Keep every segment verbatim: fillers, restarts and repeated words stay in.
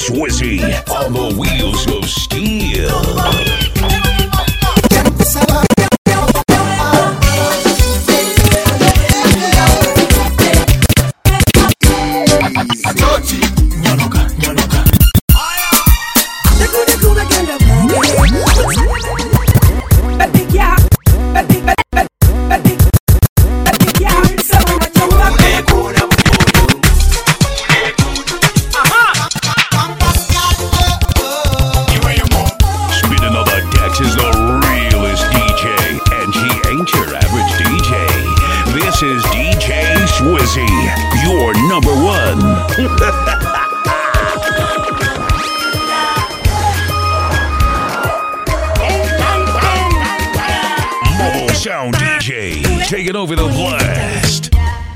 Swizzy on the wheels of steel. Sound D J, taking over the blast.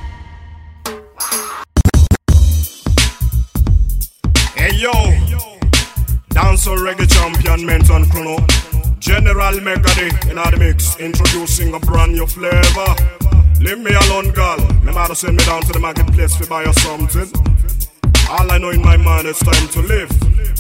Hey yo, dancer reggae champion Menton Chrono, General Megadi in the mix, introducing a brand new flavor. Leave me alone, girl. Me mother send me down to the marketplace to buy you something. All I know in my mind is time to live.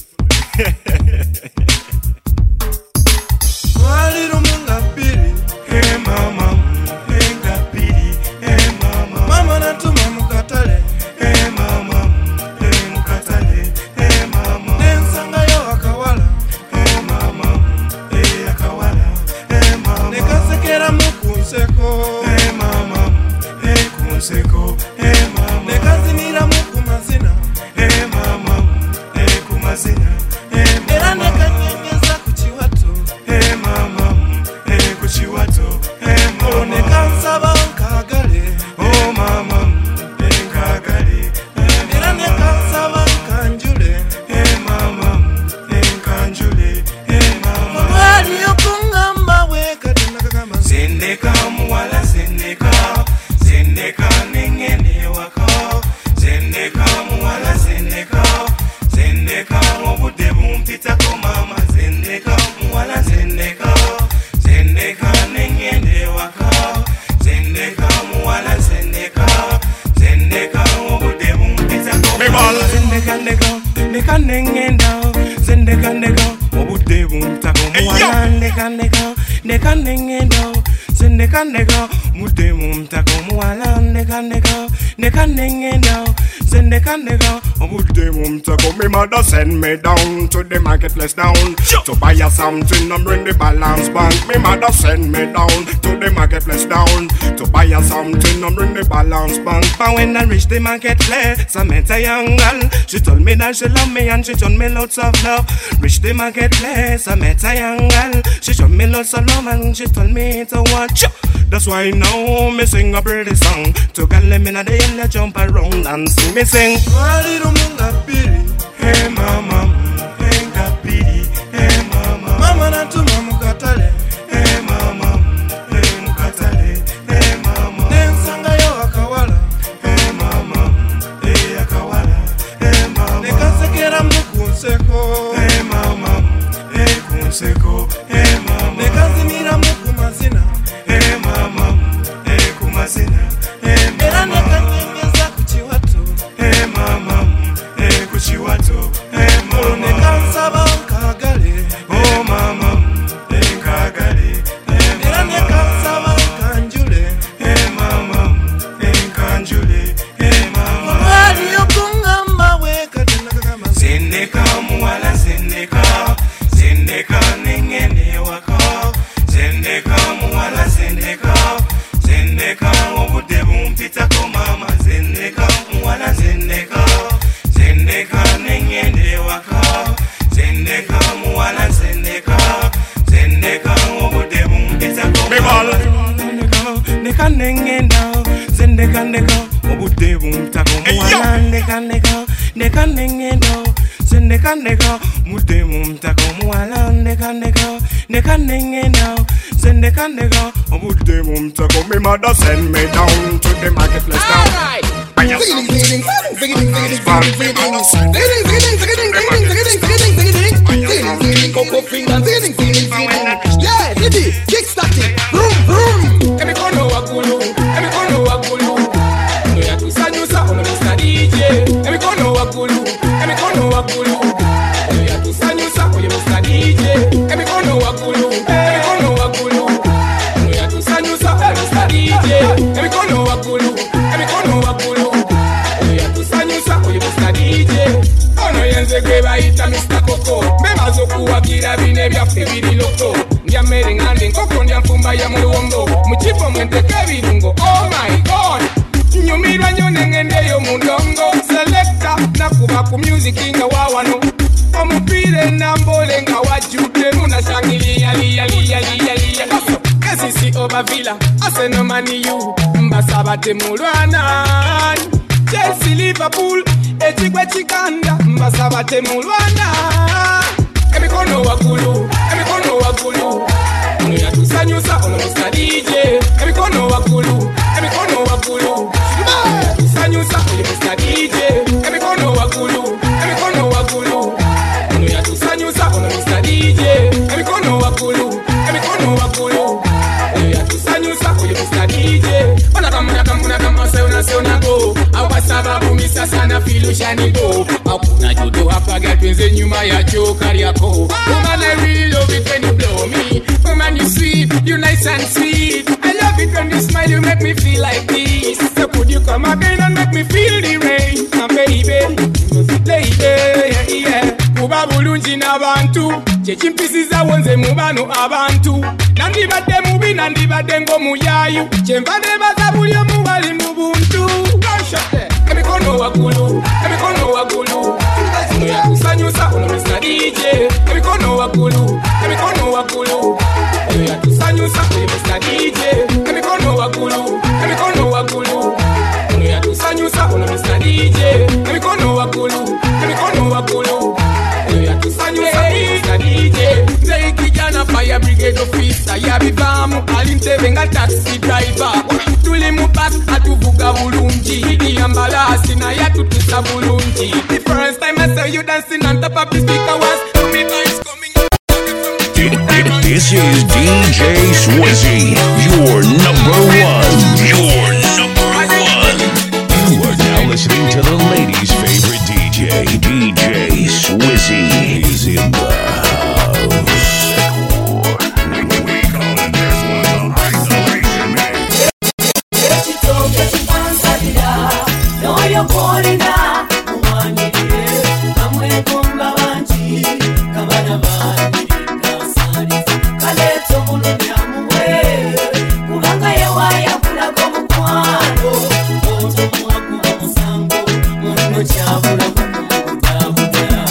Hey mama, hey ngapiri, hey mama, mama natuma mukatale, hey mama, hey mukatale, hey mama, nensanga yo akawala, hey mama, hey akawala, hey mama, nekasekera mukunseko, hey mama, hey kunseko, hey mama, nekazinira mukumazina, hey mama, hey kumazina, hey mama, nekanyenyeza kuchiwato, hey mama, hey kuchiwato. Me mother send me down to the marketplace down sure. To buy you something and bring the balance back. Me mother send me down to the marketplace down to buy you something and bring the balance back. But when I reach the marketplace, I met a young girl. She told me that she love me and she told me lots of love. Reach the marketplace, I met a young girl. She showed me lots of love and she told me to watch. That's why now me sing a pretty song to girl them in the yellow jump around and see me sing. Hey mama, hey ngapiri, hey mama, mama natuma mukatale, hey mama, hey mukatale, hey mama, nensanga yo akawala, hey mama, hey akawala, hey mama, nekasekera mukunseko, hey mama, hey kunseko, hey mama, nekazinira mukumazina, hey mama, hey kumazina, hey mama, nekanyenyeza kuchiwato, hey mama, hey kuchiwato. Oh mama, hey kagale, hey mama, kanjule, hey mama, hey kanjule, hey mama. Wali yokunga mawe kadena kama sendeka muwala sendeka, sendeka nengene wako, sendeka muwala sendeka, sendeka obude bumpita ko mama, sendeka muwala sendeka, sendeka nengene wako. Sendeka muwala sendeka, sendeka obude bumpita ko mama. Neka nengenda, sendeka neka obude bumpita ko muwala. Neka neka, neka nengenda, sendeka neka obude bumpita ko muwala. Neka neka, neka nengenda, sendeka neka obude bumpita ko. Me mother send me down to the marketplace down. Alright. Feeling, feeling, feeling, feeling, feeling, feeling, feeling, feeling, feeling, feeling, feeling, coco finger, feeling, feeling, feeling. Yeah, Diddy, kickstart it, vroom, vroom. Every corner wakulu, every corner wakulu. No ya kusanyusa, ono Mister D J. Every corner wakulu, every corner wakulu. Omuzze gwe bayita mister Koko Bemaze okuwagira bino ebyaffe biri loko Ndya mmere ngande enkoko ndya nfumba ya muluwongo Mu kifo mwe nteka ebirungo oh my god Nyumirwa nnyo ne ngendeyo mu ndongo Selecta nakuba ku music nga wawano Omupiira enambole nga wajjudde munashangiliya liya liya liya liya Kasisi oba villa Arsenal Man U mbasaba temulwana Chelsea Liverpool ekigwe kiganda mbasaba temulwana Emikono waggulu emikono waggulu ono yatusanyusa ono mister D J Emikono waggulu emikono waggulu yatusanyusa ono mister D J Emikono waggulu emikono waggulu ono yatusanyusa ono mister D J Emikono waggulu emikono waggulu ono yatusanyusa ono mister D J Onakamuna kamuna kamase unase unago Awasaba bumisa sana filushani bo Akuna jodo hapaga twenze nyuma ya choka yako Woman I really love it when you blow me Woman you sweet, you nice and sweet I love it when you smile, you make me feel like this So could you come again and make me feel the rain My baby, lady, yeah, yeah Kuba bulungi n'abantu Kyekimpisiza wonze mu bano abantu Nandibadde mubi nandibadde ng'omuyayu Kyenva nebaza buli omu bali mu buntu Emikono waggulu, emikono waggulu Ono yatusanyusa ono mister D J Emikono waggulu, emikono waggulu Ono yatusanyusa ono mister D J Emikono waggulu, emikono waggulu Ono yatusanyusa ono mister D J Emikono waggulu, emikono waggulu Ono yatusanyusa ono mister D J Nze kijana fire brigade officer Yabivamu alintebe nga taxi driver Tuli mu bus atuvuga bulungi Idi ambalasi na yatutusa bulungi The first time I saw you dancing on top of the speaker was Me voice coming This is D J Swizzy, your number one. Your number one. You are now listening to the ladies' favorite D J. D J Swizzy is in the house. We calling this one the isolation man. No, you're born now. Kamwe kumba banji, kabana banji. Kaleto mulumya muwe Kubanga yewa ya kula komukwano Oto mwakuwa musango Muno chabula kukumukudabuda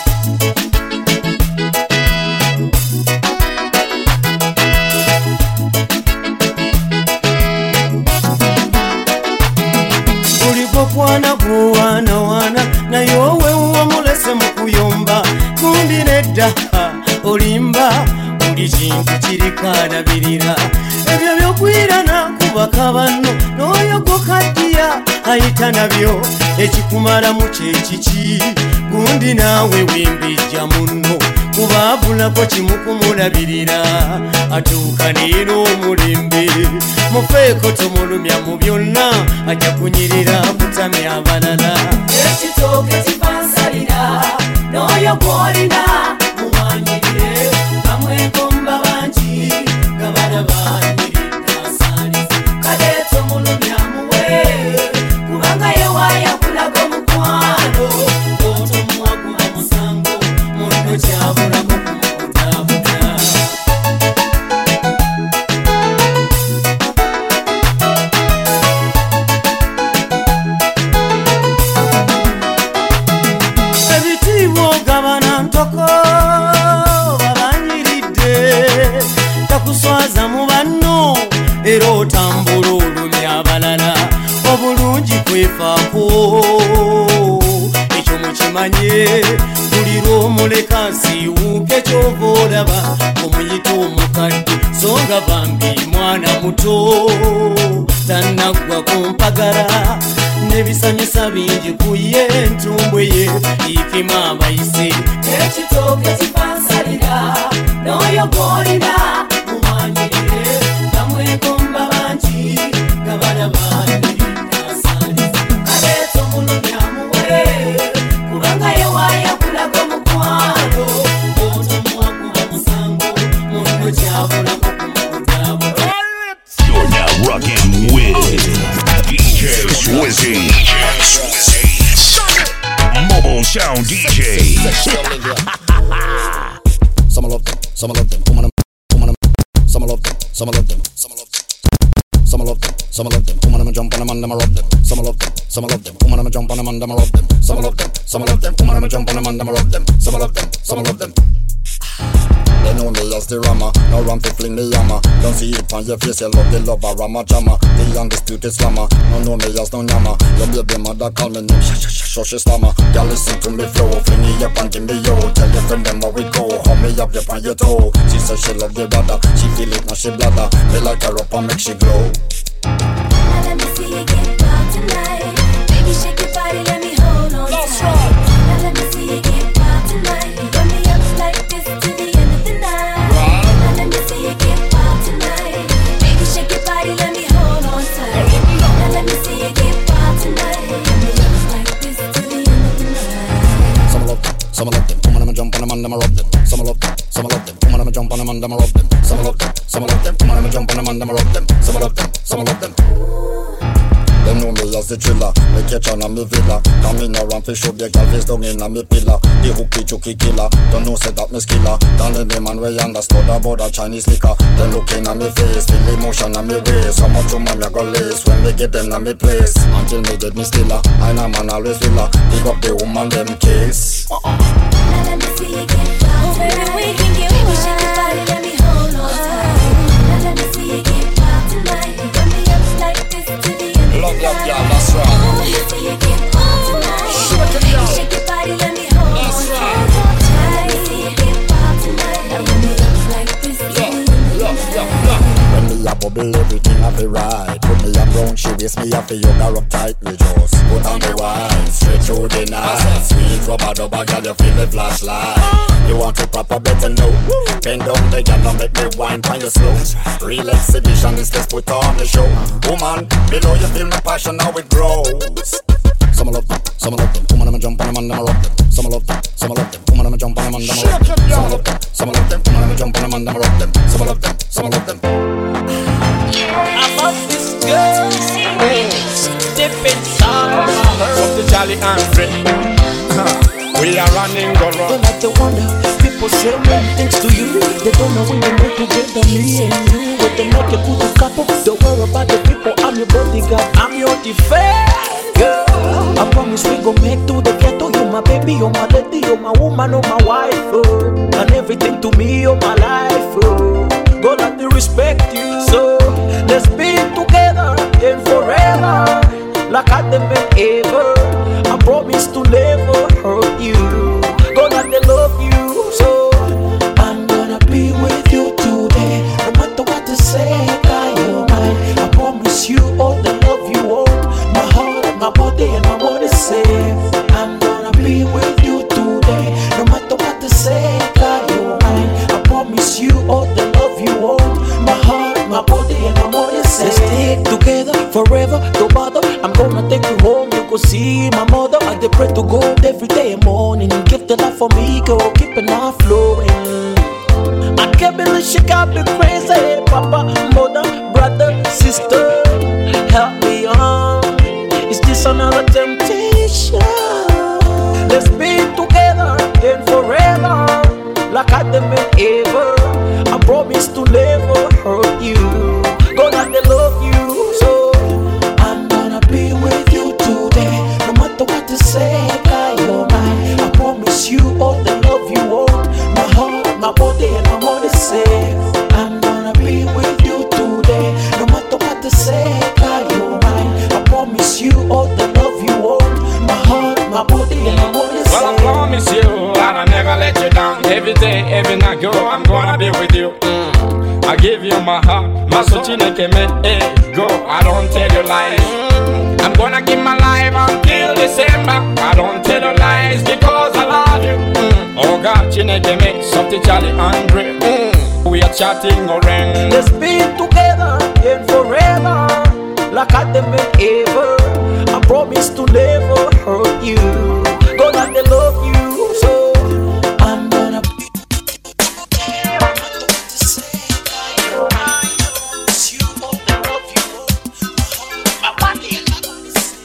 Ulipokwana kuwana wana Na yowe uwa mulese mukuyomba Kundi nedda olimba Uli chintu chirikanabirira Ebyo byokwirana kubaka bano Noyo gokaddiya ayita nabyo Ekikumala mu kyekiki Gundi naawe wimbijja muno Kubaabulako kimukumulabirira Atuuka neero omulembe Mufeeko tomulumya mu byonna Ajja kunyirira kutamya abalala Ekitooke kifansalira Noyo gwolina mumanyirire Kamwe komba banji Gabana banyirira salifu Kaleto mulumya muwe Kubanga yewa ya kulago mukwano Oto mwakuba musango Muno chabula kukumukudabuda Ebitiibwa gabana ntoko Takuswaza mu banno era otambula olumya abalala obulungi kwefaako ekyo mukimanye buli lw'omuleka nsiiwuuka kyova olaba omuyita omukadde so nga bambi mwana muto tannaggwa ku mpagala n'ebisanyusa bingi ku ye entumbwe ye ikima abayise ekitooke kifansalira n'oyo gw'olina mumanyirire bamwekomba bangi gabana banyirira salifu kaleto mulumya muwe kubanga yewaaya kulaga omukwano otomuwakuba musango muno kyabulako kumukudabula. You're now rocking with D J Swizzy. Mobile sound D J. Some love them, some love them, woman, woman, some love them, some love them, some love them. Some love them, some love them, woman, I'm jump on them and I'm rob them. Some love them, some love them, woman, I'm jump on them and I'm rob them. Some love them, some love them, woman, I'm jump on them and I'm rob them. Some love them, some love them. They know me as the rammer, no run for fling me hammer. Don't see it on your face, you love the lover, rama jammer. The undisputed slammer, no know me as no nyama. Your baby mother call me name, sh sh sh sh sh stammer. Girl listen to me flow, fling me up and give me yo. Tell your friend them how we go, hold me up up on your toe. She says she love the brother, she feel it now she bladder. Me like her up and make she glow. Now let me see you get wild tonight. Baby shake your body, let me hold on tight. Now let me see you get wild tonight. Run me up like this to the end of the night. Now let me see you get wild tonight. Baby shake your body, let me hold on tight. Now let me see you get wild tonight. Run me up like this to the end of the night. Some love them, some love them, woman, I'm jump on them and I'm rob them. Some love them, some love them, woman, I'm jump on them and I'm rob them. Some love them, some love them, woman, I'm jump on them and I'm rob them. Some love them, some love them. They know me as the thriller, me catch on a me villa. Come in around for show, the girl face down in a me pillar. The hooky chooky killer, don't know say that me skiller. Down the name and we understood about that Chinese liquor. They looking at me face, feel emotion on me waist. How much woman you go lace when we get them on me place. Until me get me stiller, I know man always will. Pick up the woman them case. Now let me see you get wild tonight. We can get wild. Baby shake your body, let me hold on tight. Now let me see you get wild tonight. Run me up like this to the end of the night. Love, love, y'all, that's right. Now let me see you get wild tonight. Baby shake your body, let me hold on tight. Now let me see you get wild tonight. Run me up like this to the end of the night. When me a bubble, everything I feel right. Put me on ground, she waist me a feel yoga up tight. We just put on the wine, straight through the night. Sweet rubber dubber, girl, you feel the flashlight. You want to proper better know. Bend down the girl and make me wine pan you slow. Real exhibition is this put on the show. Woman, below you feel my passion, how it grows. Some love them, some love them, woman, I'm jump on them and I'm rob them. Some love them, some love them, woman, I'm jump on them and I'm rob them. Some love them, some love them, woman, I'm jump on them and I'm rob them. Some love them, some love them. I love this girl, deep inside From the Jolly and Free. We are running go They round. like to wonder, people say many things to you. They don't know when they make together, me and you. With the make a good couple, don't worry about the people. I'm your bodyguard, I'm your defense, girl. I promise we gon' make to the ghetto. You're my baby, you're my lady, you're my woman, you're my wife, oh. And everything to me, you're my life, oh. God, I do respect you, so let's be together and forever, like I done been ever. I promise to never hurt you. God, I do love you, so I'm gonna be with you today. No matter what they say, I you're mine. I promise you all the love you want. My heart, my body, and my body safe. I'm gonna be with you today. No matter what they say, I you're mine. I promise you all the love you want. My heart, my body, and my body safe. Let's stick together forever, don't bother. I'm gonna take you home, you go see my mother. I dey pray to God every day and morning. Give the life for me, girl, keep it on flowing. I can't believe she got me crazy. Papa, mother, brother, sister, help me on. Is this another temptation? Let's be together and forever, like I done been ever. I promise to never hurt you. God, I dey love you, so I'm gonna be with you today. No matter what they say, I you're mine. I promise you all the love you want. My heart, my body, and my body safe. I'm gonna be with you today. No matter what they say, I you're mine. I promise you all the love you want. My heart, my body, and my body safe. Well, I promise you that I'll never let you down. Every day, every night, girl, I'm gonna be with you. Mm. I give you my heart, my soul, hey, go, I don't tell you lies. Mm. I'm gonna give my life until December. I don't tell you lies because I love you. Mm. Oh God, Chineke me, something Charlie Andre. Mm. We are chatting around. Let's be together and forever, like I done been ever. I promise to never hurt you. God, I dey love you, so I'm gonna be.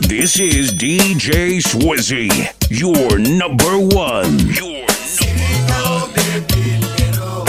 This is D J Swizzy, your number one. Your number one.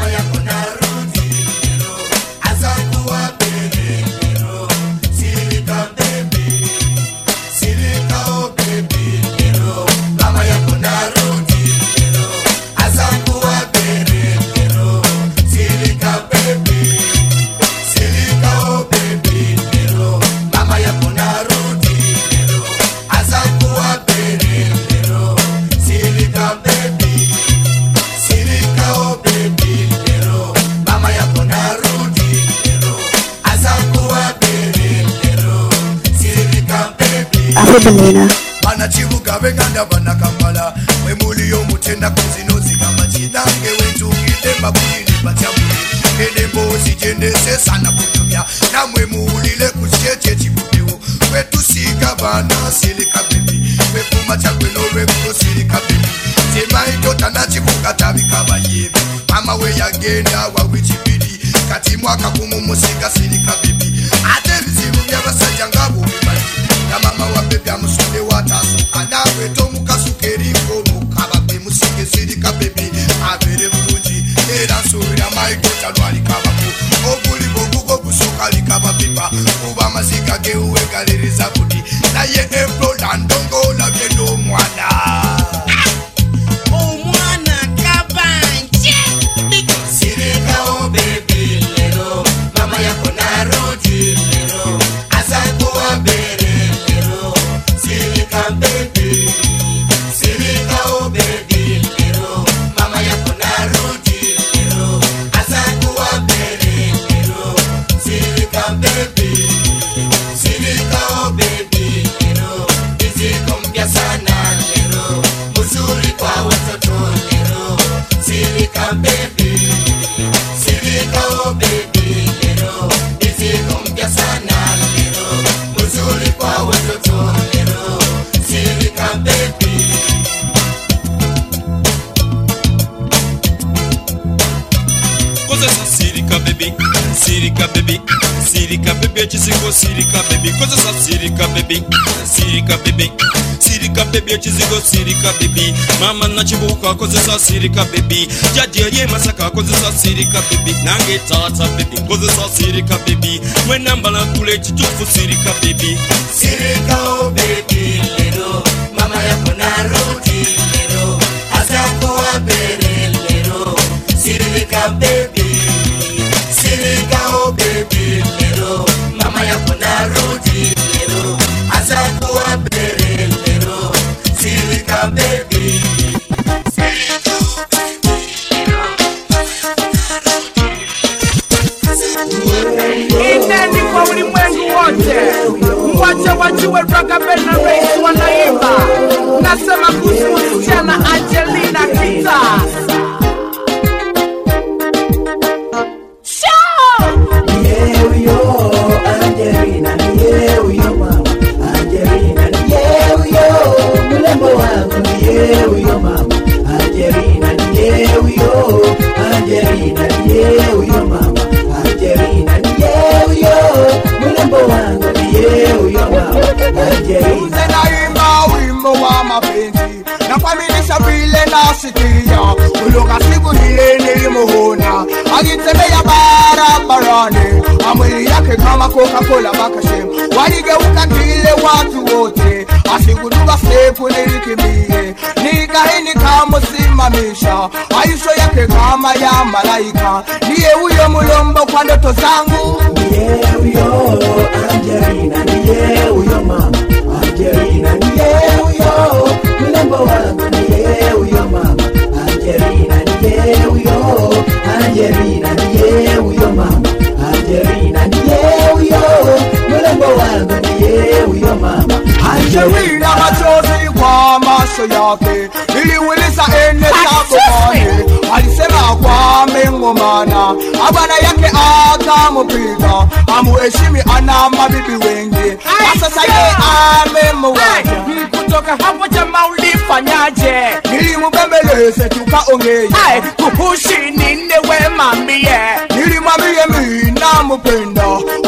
Banana. Bana chibuga beganda bana kambala we muli yo mutenda kuzino zikama chidange wetu kitemba bulini bachamuli ene bozi jende sesana kutumya namwe mulile kucheche chibudewo wetu siga bana silika bibi we kuma chakwe no we kusilika bibi tema idota na chibuga tabika bayebe mama we yagenda wa wichibidi kati mwaka kumusika silika bibi ate bizibu byabasajja ngabo bibali na mama wa bebe amusonde wataso anawe tomuka sukeriko mukaba be musike silika bebe abere bulungi era nsubira maikota lwalikabako obuli bogugo gusoka likaba pipa kuba amazika geuwe galereza budi naye emplola ndongo olabye n'omwana omwana kabanje silika o bebe lero mama yako narudi lero azakuwa bere baby, silika oh baby, lero mama yako narudi lero asakuwa bere lero silika baby, silika oh baby lero iziko mpya sana lero muzuri kwa watoto lero silika baby, silika oh baby lero iziko mpya sana lero muzuri kwa watoto lero silika baby. Cause it's a silika baby, silika baby, silika baby, chizigo silika baby. Cause it's a silika baby, silika baby, silika baby, chizigo silika baby. Mama na chibuka cause it's a silika baby. Jaji ye masaka cause it's a silika baby. Nange tata baby cause it's a silika baby. When nambala kule chitufu silika baby. Silika oh baby lero, mama yako narudi lero, azakuwa bere lero, silika baby, silika oh baby lero, mama yako narudi lero, azakuwa bere lero, silika baby. Ineni kwa ulimwengu wote, mwache wajue Ragabella Race wanaimba. Nasema kuhusu msichana Angelina Kita. Show! Yeah, yo, Angelina, yeah, yo, mama. Angelina, yeah, yo, mlembo wangu, yeah, yo, mama. Angelina, yeah, yo, Angelina, yeah, yo, mama. Angelina, yeah, yo, mlembo wangu, yeah, yo, mama. Angelina. Naimba wimbo wa mapenzi na kwamilisha vile nasikia uloga siku hile nilimuona akitembea barabarani amwili yake kama Coca-Cola bakashem waligeuka kile watu wote asiguduka sepu nilikimbie nikahini kamusimamisha aisho yake kama ya malaika niye uyo mulombo kwa ndoto zangu niye uyo Angelina niye uyo mama Angelina niye uyo mlembo wangu niye uyo mama Angelina niye uyo Angelina niye uyo mama Angelina niye uyo mlembo wangu niye uyo mama Angelina machozi kwa macho yake niliuliza ene tabani alisema kwa mengomana abana yake akamupiga amuheshimi ana mabibi wengi sasa yeye amemwacha kutoka hapo jamaa ulifanyaje nilimubembeleze tukaongee kuhushi nini we mambie nilimwambie mimi nampenda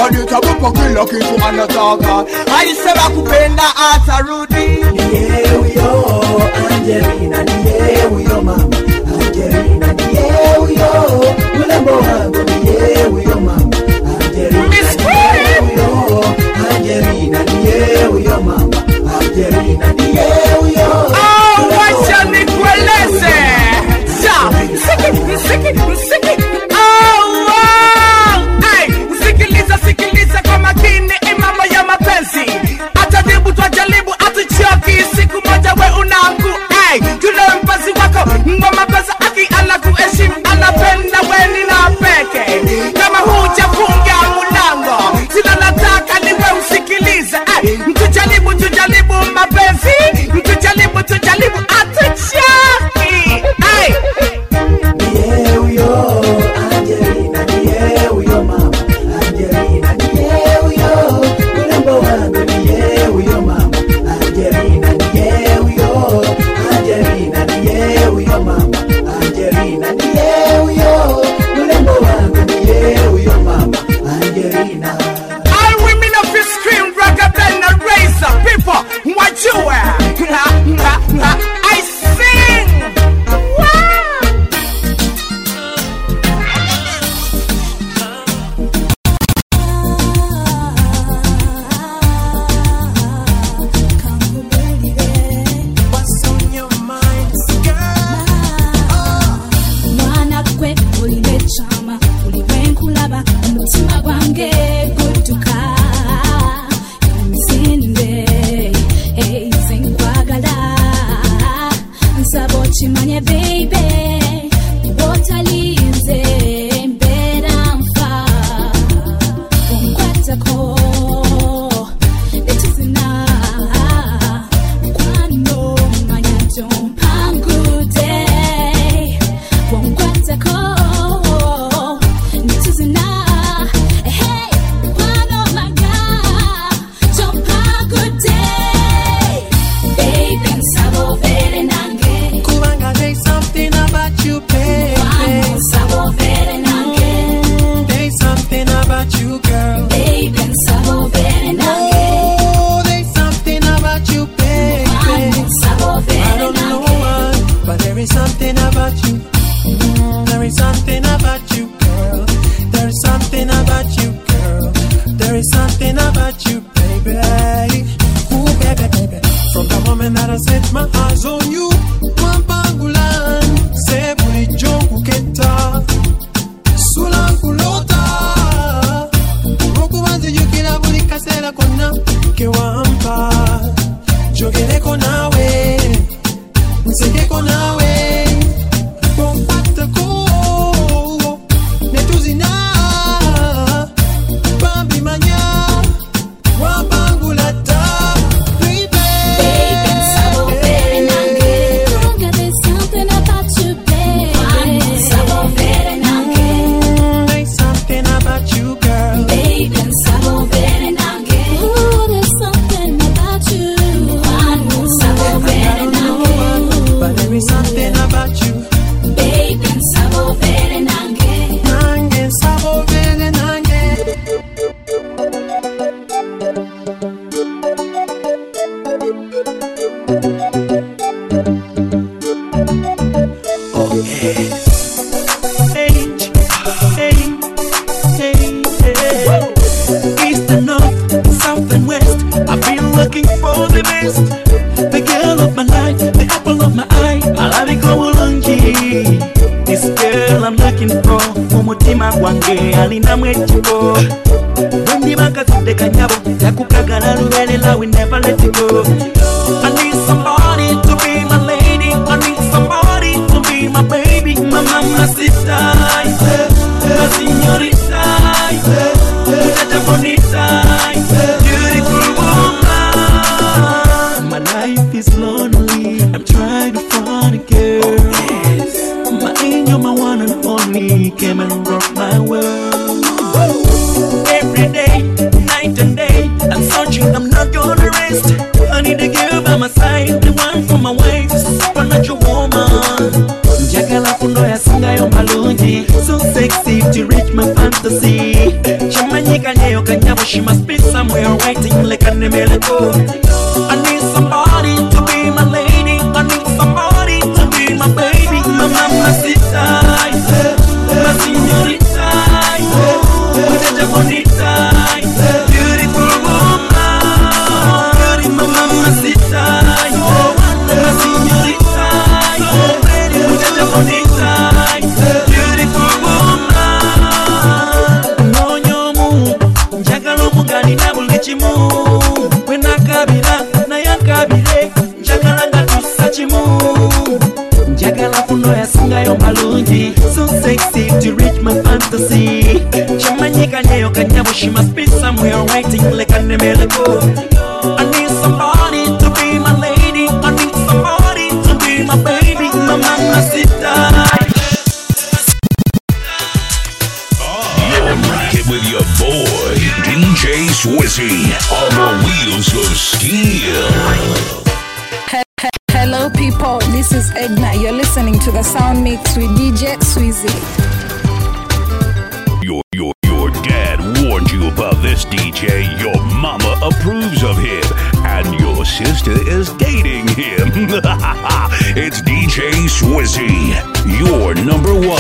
walitabupa kila kitu anataka. Alisema kupenda atarudi. Ndiye huyo Angelina, ndiye huyo mama Angelina, ndiye huyo mlembo wangu, ndiye huyo mama Angelina, ndiye huyo Angelina, ndiye huyo mama Angelina, ndiye huyo. Oh, wacha nikueleze. Ja, msiki, msiki, msiki. Oh, wow. Hey, sikiliza, sikiliza kwa makini, imama ya mapenzi. Atadibu twajalibu atuchoki, siku moja we unangu. Hey, tule mpenzi wako, ngoma pesa aki anakuheshimu, anapenda weni na peke. Kama hujafunga mulango, sila nataka niwe usikilize. Hey, tujalibu, tujalibu mapenzi, tujalibu, tujalibu atuchoki. Hey, ndiye huyo Angelina, ndiye huyo mama Angelina, ndiye huyo mlembo wangu, ndiye huyo mama Angelina, ndiye huyo Angelina, ndiye huyo mama Angelina, ndiye huyo mlembo wangu, ndiye huyo mama Angelina. all women of this scream rocker than a razor. People, what you wear? I sing. What's on your mind, girl? mwana kwe ulibe chama ulibe nkulaba umutima gwange gutuka misinde hey senkwagala nsaba okimanye baby botalinze mbera nfa onkwatako netuzina kwano manya jompangude wonkwatako netuzina hey kwano manya jompangude baby nsabo vere nange Kubanga, there's something about you, baby. kwano nsabo vere nange Mm, there's something about you, girl. baby nsabo vere nange Oh, there's something about you, baby. kwano nsabo I vere don't know nange why, but there is something about you. Mm, there is something about you, girl. There is something about you, girl. There is something about you, baby. Ooh, baby, baby. From the moment that I set my eyes on you, Wampangulan, Sebuli Jongu Keta, Sulankulota, Rokubanze Yukira Buli Kasera Kona, Kewampa, Jogereko nawe, Nsegeko nawe, Bompatako, Netuzina, Bambi Manya, Wambangulata, baby. baby nsabo vere nange Kwanga, there's something about you baby kwano nsabo vere nange Mm, there's something about you, girl. baby nsabo vere nange ooh there's something about you kwano nsabo vere nange But there is something about you. baby nsabo vere nange Nange, sabo vele nange. Hey, hey, hey, hey. East and north, south and west. I've been looking for the best. The girl of my life, the apple of my eye. Malawi Kowulungi. This girl I'm looking for. Umutima gwange alina mwechipo. Wendi makazide kanyabo. Yakukagala lubelela, we never let it go. I need somebody to be my lady. I need somebody to be my baby. My mama sister, my señorita, muchacha bonita, beautiful woman. My life is lonely. I'm trying to find a girl. My angel, my one and only, came and rocked my world. Every day, night and day, I'm searching, I'm not gonna rest. I need a girl by my side, the one for my waist, supernatural woman. Njagala fundo ya singa yo malungi, so sexy to reach my fantasy. Chamanyika nyeyo kanya know she must be somewhere waiting like an miracle. I need somebody to be my lady. I need somebody to be my baby. My mamacita, my señorita, muchacha bonita, beautiful woman. Beauty, my mamacita, my señorita, muchacha bonita, beautiful woman. No nyomu, njagala omugali na buli kimu. Bwe nakabira naye akabire, njagala nga tussa kimu. Njagala kuno yasingayo malungi, so sexy to reach my fantasy. Chamanyikanye okanyabo, she must be somewhere waiting like an miracle. I need somebody to be my lady. I need somebody to be my baby, my mamacita. You're rocking with your boy, D J Swizzy, on the wheels of steel. Hello people, this is Edna. You're listening to the Sound Mix with D J Swizzy. Your, your, your dad warned you about this D J, your mama approves of him, and your sister is dating him. It's D J Swizzy, your number one.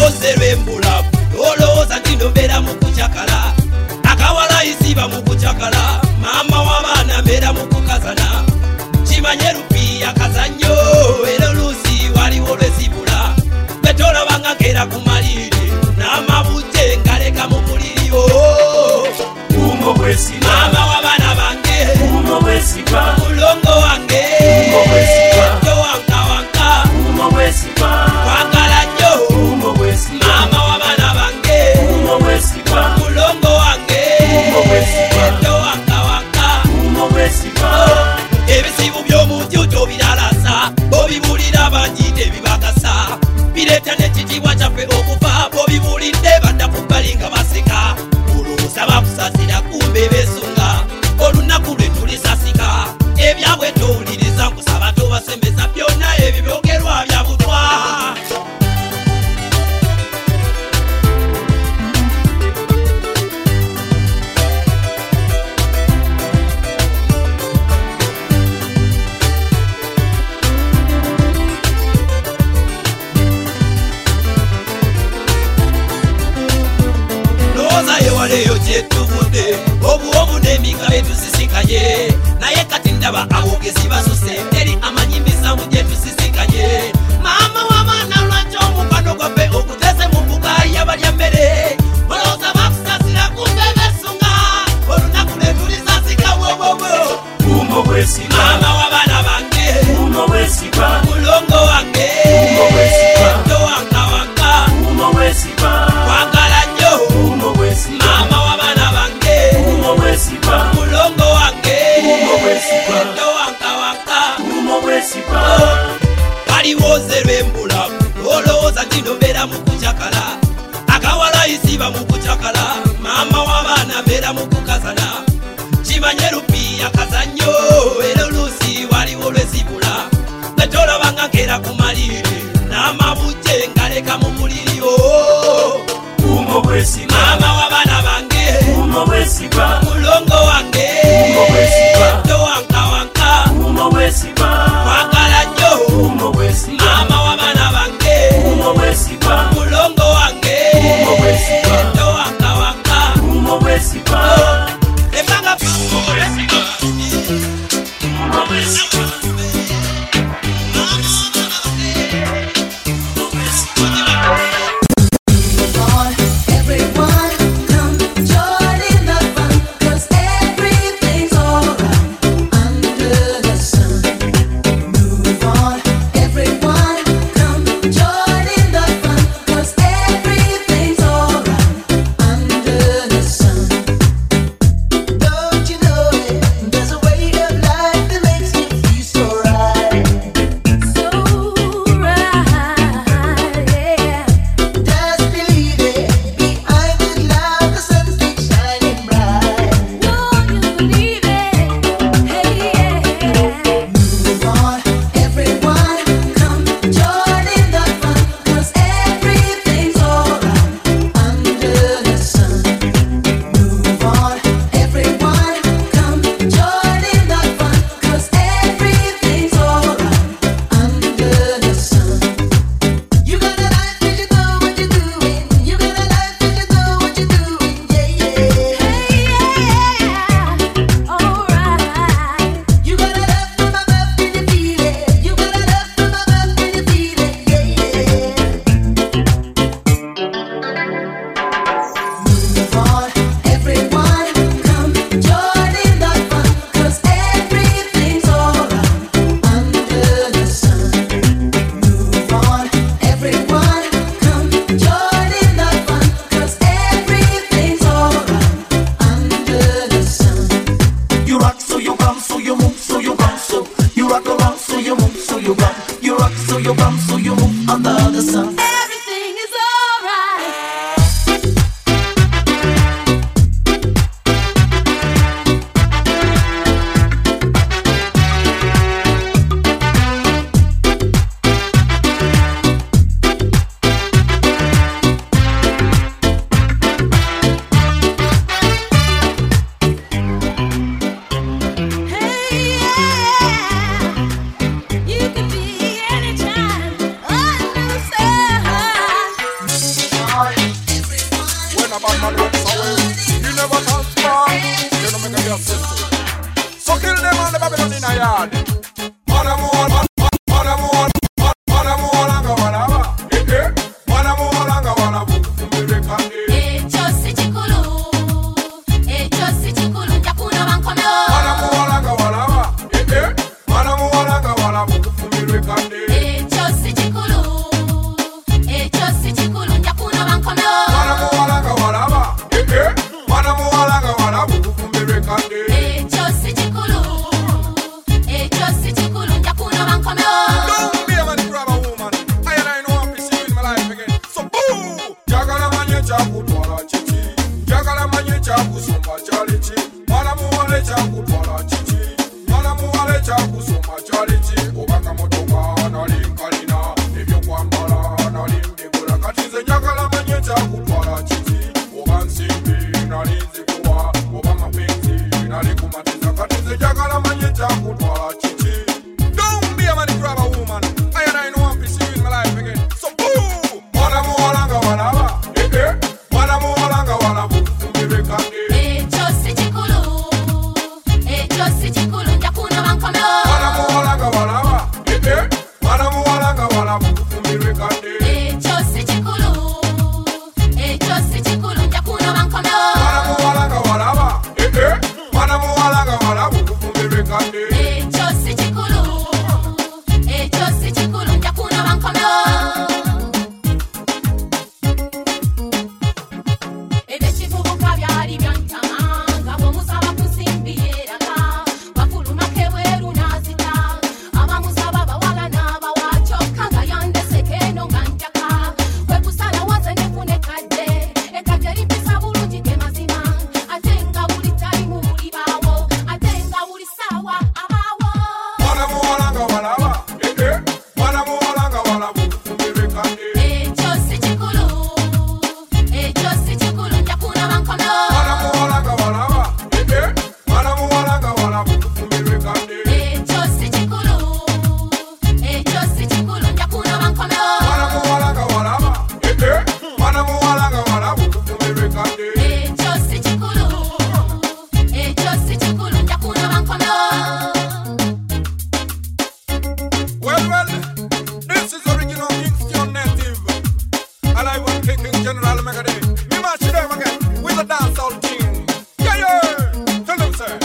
Mama wa bana mera mukukazana chimanye rupiya kazanyo ero lusi wali wolesibula betola bangakera kumaliri namabuje ngaleka mu muliriyo umo bwesiba mama wa bana bange umo bwesiba mulongo wange umo bwesiba to wanka wanka umo bwesiba wangala nyo umo bwesiba mama wa bana bange umo bwesiba mulongo wange umo bwesiba to wanka wanka umo bwesiba ebisibu by'omujuto biralasa bobibulira banjide bibagasa bireta n'ekitiibwa kyaffe okufa bobibulidde badda ku bbali nga baseka oluusa bakusasira kumbe beesunga olunaku lwe tulisasika ebyabwe towuliriza nkusaba tobasembeza byonna ebyo byogerwa bya butwa. Leyo chetuvude obuobu n'emiga betusisikanye naye kati ndaba abogezi basose eri amanyimbiza mu gyetusisikanye mama w'abaana lwaki omukwano gwaffe oguteze mu mbuga y'abalya mmere olowooza bakusasira kumbe besunga olunaku lwe tulisasika bwobobo umo bwesiba mama w'abaana bange umo bwesiba mulongo wange umo bwesiba to wanka wanka umo bwesiba wangala nnyo umo bwesiba mama w'abaana bange umo bwesiba mulongo wange umo bwesiba to wanka wanka umo bwesiba waliwo zerwembula olowooza nti ndobeera mu kucakala akawala isiba mu kucakala mama w'abaana mbeera mu kukazana kimanye lupiya kazannyo era oluusi waliwo lwezibula betolabanga nkera ku maliri n'amabujje ngaleka mu muliriyo umo bwesiba mama w'abaana bange umo bwesiba mulongo wange umo bwesiba to wanka wanka umo bwesiba wangala nnyo umo bwesiba mama w'abaana bange umo bwesiba mulongo wange umo bwesiba to wanka wanka umo bwesiba ebanga umo bwesiba umo bwesiba. Don't you know it? There's a way of life that makes you rock around, so you move, so you rock. You rock, so you bump, so you move on the other side. Everything is alright. So kill them on the Babylon in a yard. Mana more, mana more, mana more, langa wanawa. Eh, mana more, langa wanawa. Echo si chikulu, echo si chikulu, yakuna bankono. Mana more, langa wanawa. Eh, mana more, langa wanawa. Echo si chikulu, echo si chikulu, yakuna bankono. Mana more, langa wanawa. Eh, mana more, langa wanawa. Echo si chikulu, echo si chikulu, yakuna bankono. Don't be a man grab a woman. I and I know I'm receiving my life again. So boo! Jagala manye chaku twala chichi. Jagala manye chaku sumba chalichi. Mana muwale chaku twala chichi. Mana muwale chaku sumba chalichi. Obaka motoka na limkalina. Ebyo kwambala na limdegula. Katize jagala manye chaku twala chichi. Oba nsimbi na linzi kuwa. Oba mapenzi na likumatiza. Katize jagala manye chaku twala chichi. Don't be a man grab a woman. I and I know I'm pursuing my life again. So boo! Mana muwalanga wanawa. Eh eh. Mana muwalanga wanawa. Echo si chikulu, echo si chikulu, yakuna bankono. Mana muwalanga wanawa. Eh eh. Mana muwalanga wanawa. Echo si chikulu, echo si chikulu, yakuna bankono. Mana muwalanga wanawa. Eh eh. Mana muwalanga wanawa. Echo si chikulu, echo si chikulu, yakuna bankono. Ebekivubuka byali byantama, nga bw'omusaba kusimbiyeraga, bafuluma kebweru n'azita, abamusaba bawala n'abawakyokka nga yandeseka eno nga njaka, kwe kusala wanze nefune kadde, ekadde limpisa bulungi ge mazima, ate nga buli tayimu bulibaawo, ate nga buli ssaawa abaawo. Mana muwalanga wanawa. Eh eh. Mana muwalanga wanawa. Echo si chikulu, echo si chikulu, yakuna bankono. Mana muwalanga wanawa. Eh eh. Mana muwalanga wanawa. Echo si chikulu, echo si chikulu, yakuna bankono. Mana muwalanga wanawa. Eh eh. Mana muwalanga wanawa. Echo si chikulu, echo si chikulu, yakuna bankono. Well, well, this is original Kingston native. And I want kicking General Megade. Me match them again with a dancehall team. Yeah, yeah. Tell them, sir.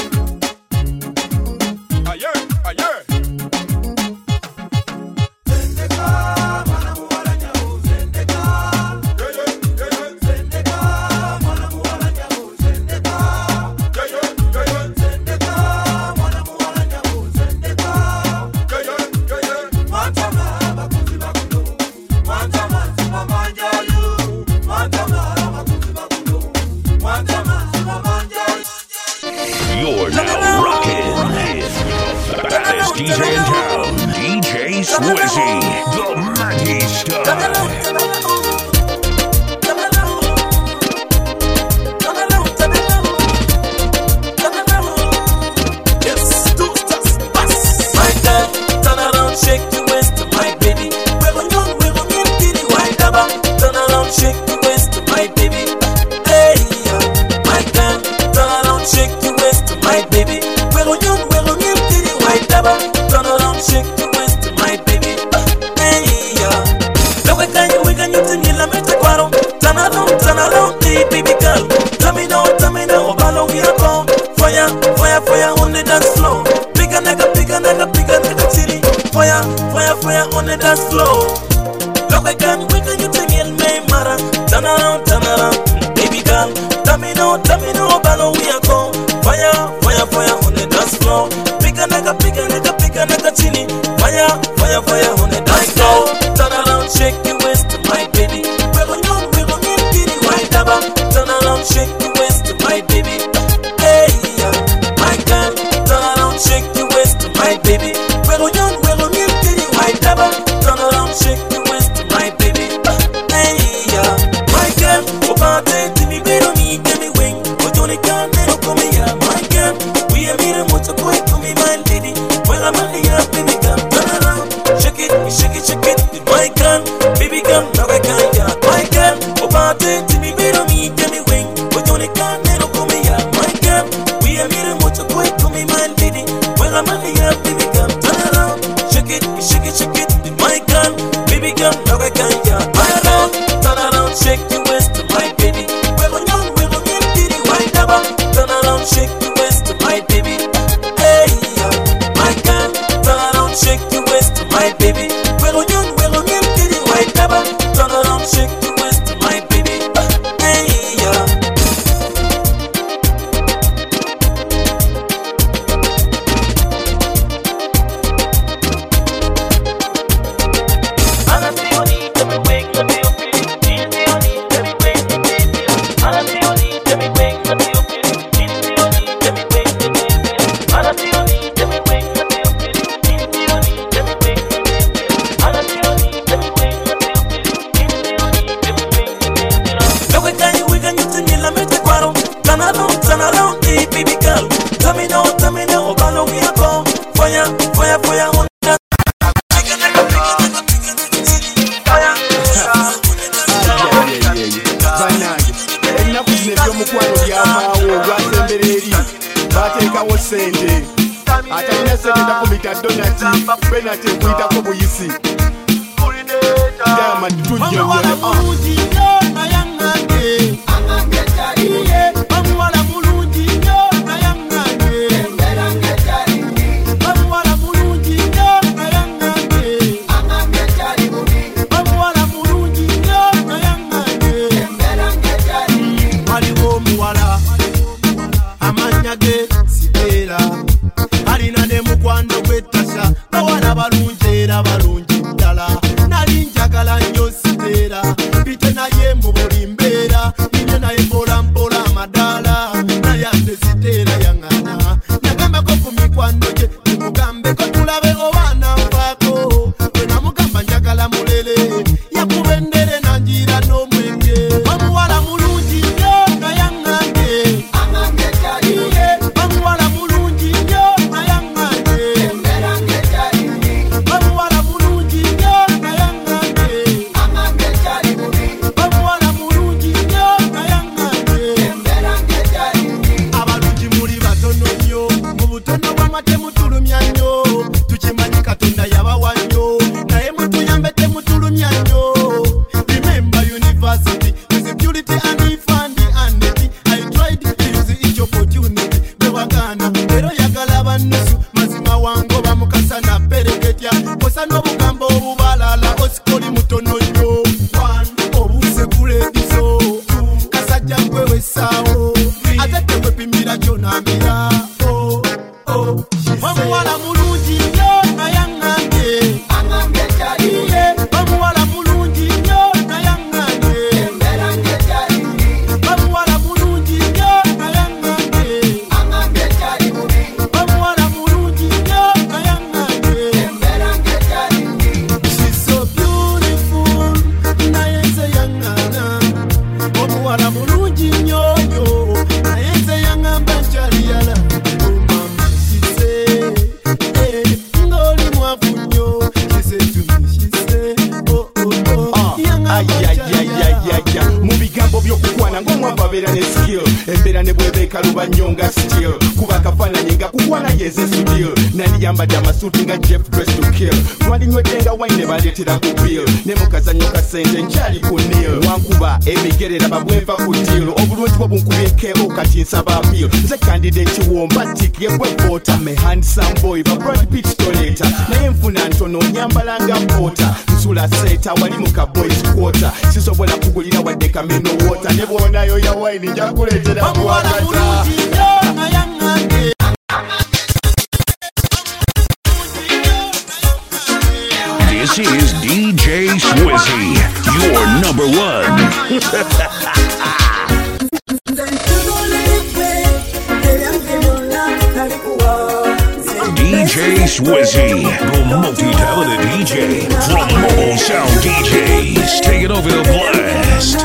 Ah, yeah, ah, yeah. You're now rocking. Baddest D J in town, D J Swizzy, the Maggie Star. My girl, turn around, shake your waist to my baby. Wiggle your, wiggle your titty, wind up. Turn around, shake your waist to my baby. Hey, my girl, turn around, shake your waist to my baby. Wiggle your, wiggle your titty, wind up. Turn around, shake your waist to my baby. Hey, the way can you, we can you tell me la meta cuaro. Turn around, turn around, hey, baby girl. Tell me now, tell me now, follow me up. Fire, fire, fire on the dance floor. Bigger nigga, bigger nigga, bigger nigga city. Fire, fire, fire on the dance floor. Look again, we can you take it, may matter. Turn around, turn around, baby girl. Tell me now, tell me now, follow we are go. Fire, fire, fire on the dance floor. Bigger nigga, bigger nigga, bigger nigga city. baby. Well on, well on, you did it white double. Turn around, shake your waist to my baby. Hey, yeah, my girl, oh party to me, better me, give me wing. But only can't never come here, my girl. We are meeting what's a boy to me, my lady. Well, I'm only here, baby girl. Turn around, shake it, shake it, shake it, my girl, baby girl, now I can't, yeah, my girl, oh party to me, better me, give me wing. But only can't never come here, my girl. We are meeting what's a boy to me, my lady. Well, I'm only here, baby girl. Turn around, shake it, shake it, shake it, my girl, baby girl, now I can't, yeah, my girl. Turn around, shake your waist to my baby. Well, on young, well, on young, did it, why never? Turn around, shake your waist to my baby. Hey, yeah, my girl. Turn around, shake your waist to my baby. Well, on young, well, on young, did it, why never? Turn around, shake your waist to my baby. Hey, yeah. Wali muka boys quarter sisobola kugulira wadde kameno water ne bona yo ya wine njakuletera kuwakata. This is D J Swizzy, your number one. D J Swizzy, the multi-talented D J from Mobile Sound D Js. Take it over the blast.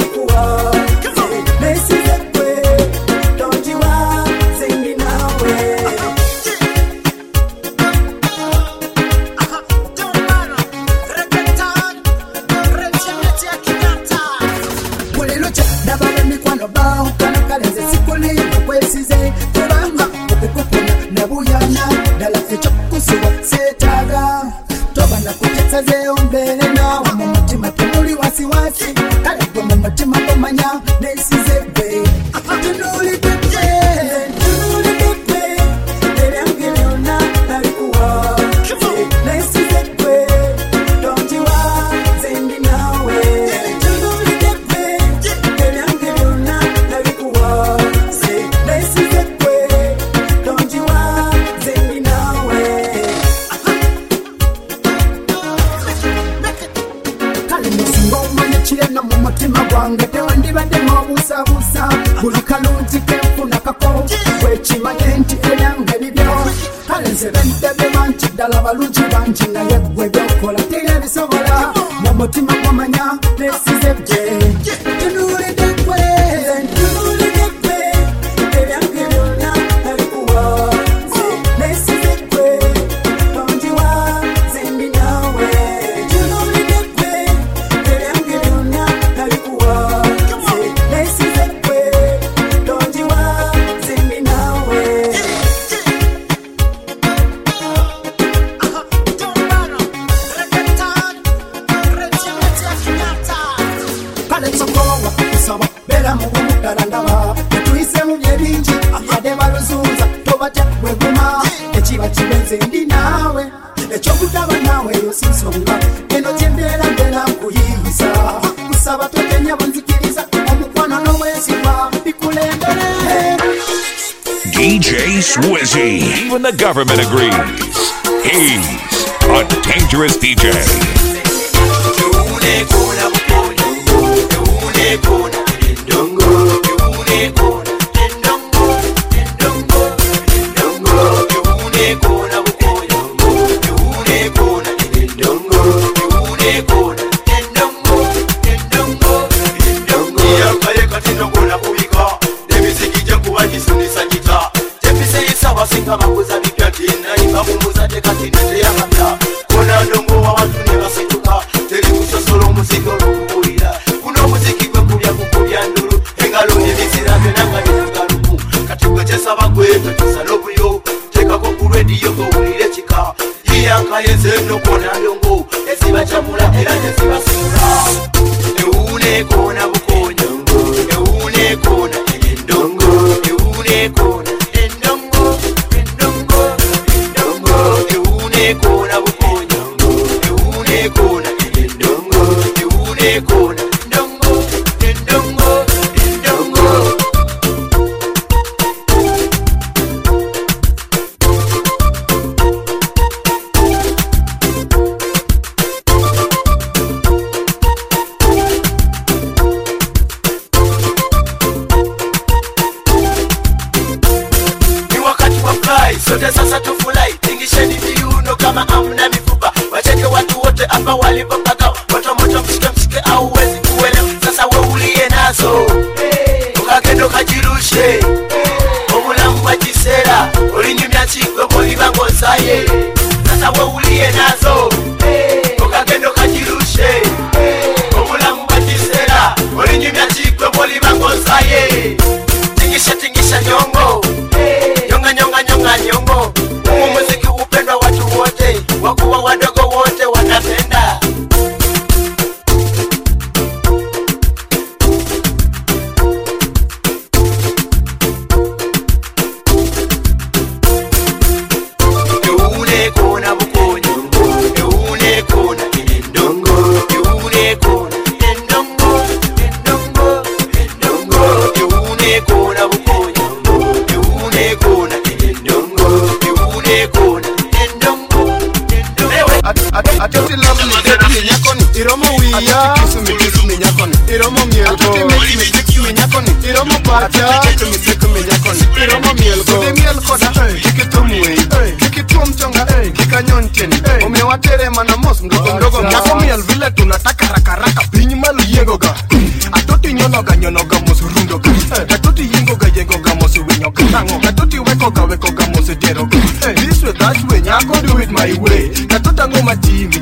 D J Swizzy, even the government agrees. He's a dangerous D J. Kick it to me, kick it to tuom chonga kikanyon chen umewatere mana mos mdogo mdogo mnyako miel vile tunataka raka raka pinyi malu yengo ga atoti nyono ga nyono ga mos rundo ga atoti yengo ga yengo ga mos winyo ga tango atoti weko ga weko ga mos dero ga this way that way nyako do it my way atota ngoma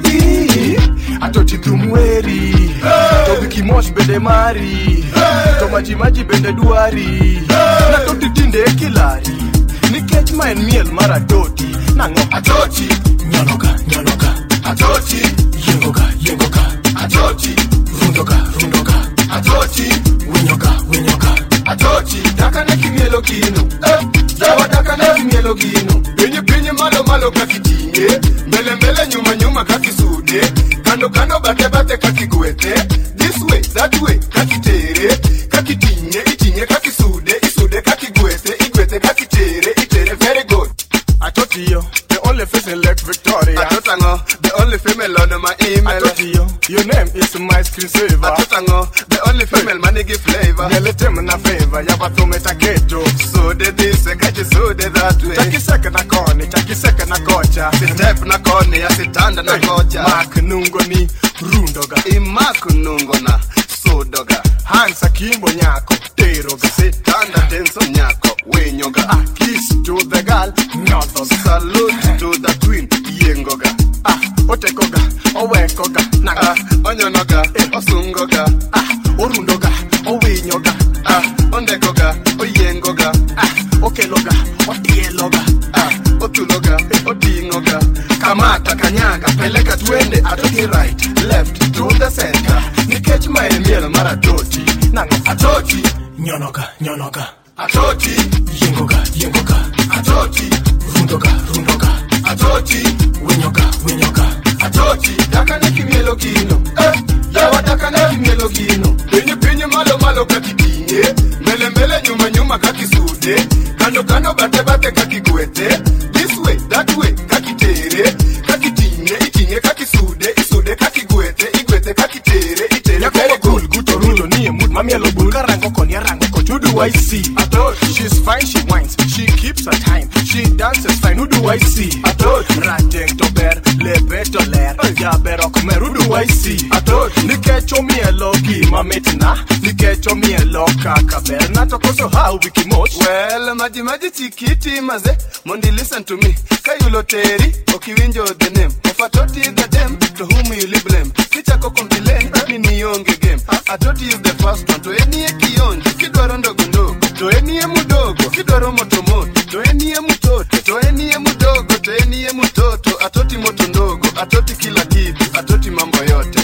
timi atoti tumweri to biki mosh bende mari to maji maji bende duari na toti tinde kilari nikech ma en miel mara toti nango atoti nyonoga nyonoga atoti yengoga yengoga atoti rundoga rundoga atoti winyoga winyoga atoti takane kimielo kino eh dawa takane kimielo kino pinye pinye malo malo kakitinge mbele mbele nyuma nyuma kakisude kando kando bate bate kakigwete this way that way kakitere kakitinge itinge kakisude isude kakigwete igwete kakitere itere very good atoti yo the only face in Lake Victoria atotango the only female on my email atoti yo your name is my screensaver atotango the only female money give flavor yele tem na favor yaba thometa keto so de this kaje so de that way taki seka na kone taki seka na kocha step na kone ya sitanda na kocha mak nungo ni rundoga imak nungo na sodoga hansa kimbo nyako teroga sitanda tenso nyako wenyoga ah kiss to the girl nyoto salute to the queen yengoga ah otekoga owekoga naga ah, onyonoga eh, osungoga ah orundoga owenyoga ah ondekoga oyengoga ah okeloga otieloga ah otuloga eh, otingoga kamata kanyaga peleka twende atoki right left to the center nikech ma emiel mara toti nango atoti nyonoga nyonoga atoti yengoga yengoga atoti rundoga rundoga atoti winyoga winyoga atoti takane kimielo kino eh yawa takane kimielo kino pinye pinye malo malo kakitinge mbele mbele nyuma nyuma kakisude kando kando bate bate kakigwete this way that way kakitere kakitinge itinge kakisude isude kakigwete igwete kakitere itere yakoko cool guto rulo niye mood mamielo bulga rango kon ya rango kon who do I see I thought she's fine she whines she keeps her time she dances fine who do I see I thought rateng to ber lebe to ler ya bero comer who do I see I thought nikecho mielo gi mametina nikecho mielo kaka ber na to koso how wiki moch well maji maji tikiti maze mondi listen to me kayulo teri okiwinjo the name of atoti the dem to whom you live blame kichako complain mini yonge game atoti is the first one to any kionjo kidwaro ndogo ndogo to enie mudogo kidwaro moto moto to enie mutoto to enie mudogo to enie mutoto atoti moto ndogo atoti kila kitu atoti mambo yote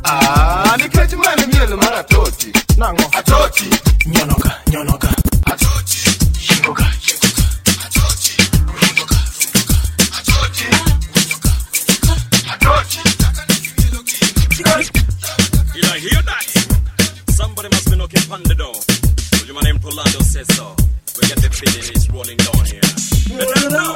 ah nikech mane miel mara toti nango atoti nyonoga nyonoga atoti yengoga yengoga atoti rundoga rundoga atoti rundoga atoti Did I hear that? Somebody must be knocking on the door. Would you my name Rolando says so? We get the feeling it's rolling down here. Let them know.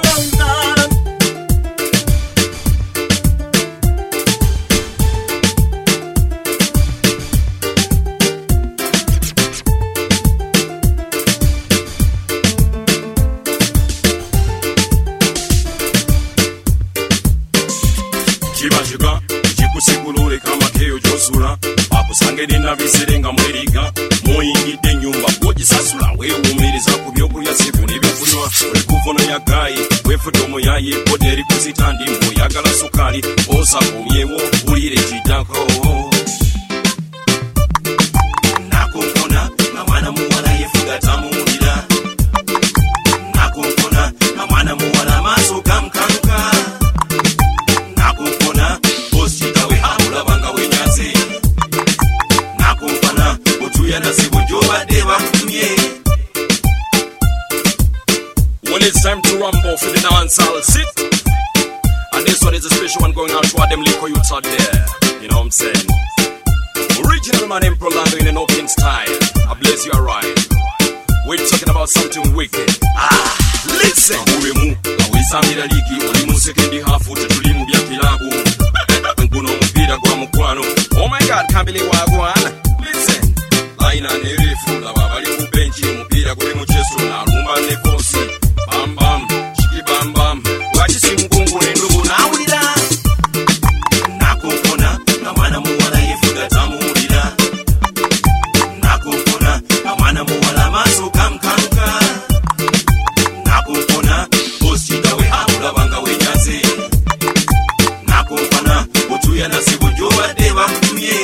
Chibajuga, chikusikulule kama keo josula. Akusange dina visirenga mweriga. Moyingide nyumba kujisasula. Weumiriza kubyokulya siku nebyokunywa. Olikuvono ya gai, wefutomo ya yepoderi kuzitandi muyagala sukali. Osa kumyewo, ulire chidako. Nakukona, na mwana muwana yefuga tamu mulira. Nakukona, na mwana muwana maso kamkanka. Nakukona, ositawe hamula banga wenyase. Nakukona, otuya nasibu joba deva kutumye. Well, it's time to rumble for the dance, I'll sit. And this one is a special one going out to all them liquor youths out there. You know what I'm saying? Original man in Rolando in an open style. I bless you alright. We're talking about something wicked. Ah, listen. Uremu, awisamira liki, ulimu sekendi hafu, tetulimu bia kilabu. Nkuno mpira kwa mkwano. Oh my God, can't believe what I want. Listen. Laina nerefu, la babali kubenchi, mpira kule mchezo na rumba nekosi. Bam bam, shiki bam bam. Wachisi otuya nasibujo badde bakutumye.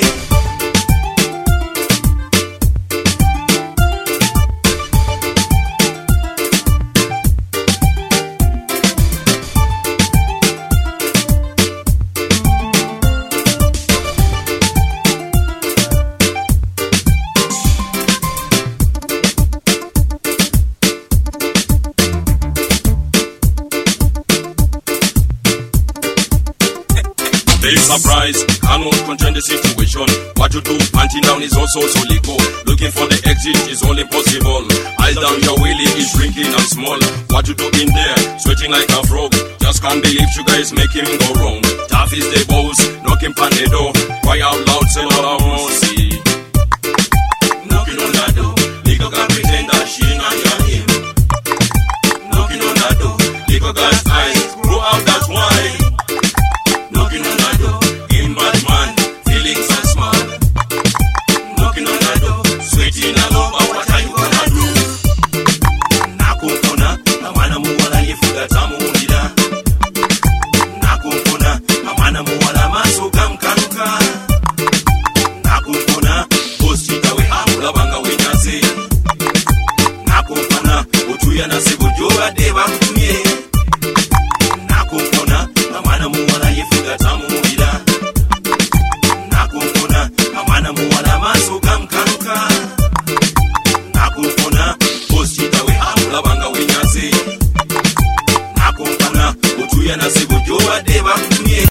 Surprise, cannot contain the situation. What you do, panting down is also so legal. Looking for the exit is all impossible. Eyes down, your willy is shrinking and small. What you do in there, sweating like a frog. Just can't believe sugar is making him go wrong. Tough is the boss, knocking on the door. Cry out loud, say Lord have mercy. Knocking on that door, nigga can pretend that she not your him. Knocking on that door, nigga guy's eyes grow out that wine. Knocking on that door, in bad man, feeling so small. Knocking on that door, sweating all over, what are you gonna do? Nakumpona, amana muwala yefuga tamuwulira. Nakumpona, amana muwala maaso gamukanuka. Nakumpona, osita we amulabanga wenyaze. Nakumpona, otuya nasibujo badde bakutumye. Nakumpona, amana muwala yefuga tamuwulira. Nakumpona, amana muwala maaso gamukanuka. Nakumpona, osita we amulabanga wenyaze. Nakumpona, otuya nasibujo badde bakutumye.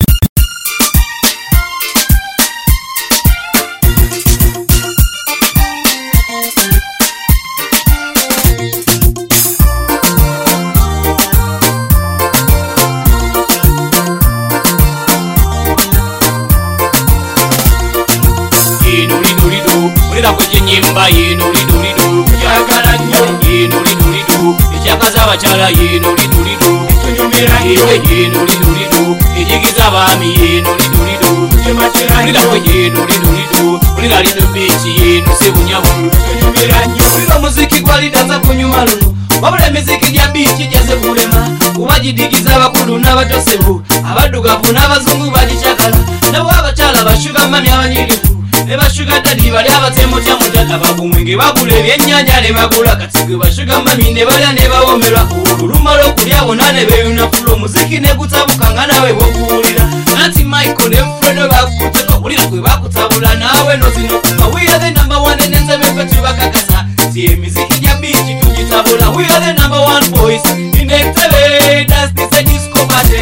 Nyimba yino lidulidu yakala nnyo yino lidulidu ekyakaza abakyala yino lidulidu ekyonyumira yino lidulidu ejigiza abaami yino lidulidu ekyemakyeralirako yino lidulidu olira lino biiki yino sebunyabu ekyonyumira nnyo olira omuziki gwalidaza kunyuma luno wabula emiziki gya biiki gyaze kulema kuba gidigiza abakulu n'abatosebu abaddugavu n'abazungu bagikyagala nabo abakyala bashuga mami abanyirivu Eba sugar daddy bali abatemo tya mutata babumwenge bagula ebyennyanja ne bagula katigwe bashuga mami ne balya ne bawomerwa oluluma lw'okulya bonna ne beeyuna fulo omuziki ne gutabuka nga nawe bw'oguwulira nanti Michael ne Fredo bakuteka okulira kwe bakutabula naawe nozinokufa we are the number one enenzebe ffe tubakakasa ti emiziki gya biiki tugitabula we are the number one boys inentebe das this a disco party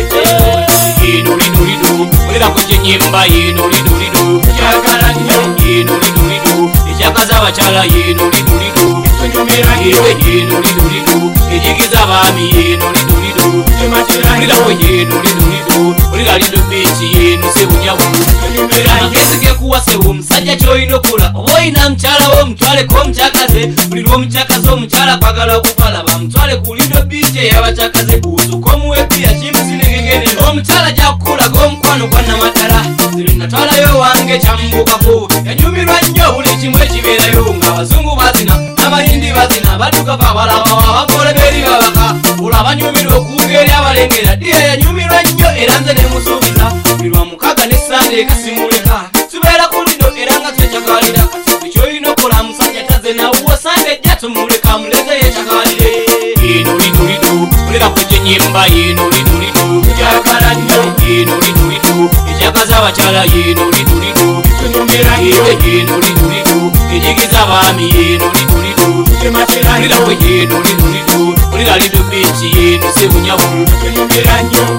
yino lidulidu olira ku kyenyimba yino lidulidu kyagala nnyo yino lidulidu ekyakaza abakyala yino lidulidu ekyonyumira yino lidulidu ejigiza abaami yino lidulidu ekyemakyeralirako yino lidulidu olira lido biiki yino sebunyabu amagezi gekuwasewo omusajja kyolina okula oba oyina mukyala wo omutwaleko omukyakaze buli lw'omukyakaze omukyala kwagala okukwala bamutwale ku lido biiki ey'abakyakaze kuusuka omuwepiya kimusinegegere omukyala gyakukulaga omukwano gwa namatala zirinatwalayo wange kyamubukako yanyumirwa nnyo buli kimu ekibeerayo ng'abazungu bazina n'abayindi bazina baddugavu abalabawa abagole beeri babaka olwabanyumirwa okuwuga eri abalengera diya yanyumirwa nnyo era nze ne musuubiza buli lwa mukaaga ne sande kasimuleka tubeera ku lido era nga twekyakalira kati kyolina okola musajja taze nawuwa sande ejja tumuleka muleze yekyakalire yino lidulidu oleka ku kyenyimba yino lidulidu kyagala nnyo yino lidulidu ekyakaza abakyala yino lidulidu ekyonyumira yino lidulidu ejigiza abaami yino lidulidu ekyemakyeralirako yino lidulidu olira lido biiki yino sebunyabu ekyonyumira nnyo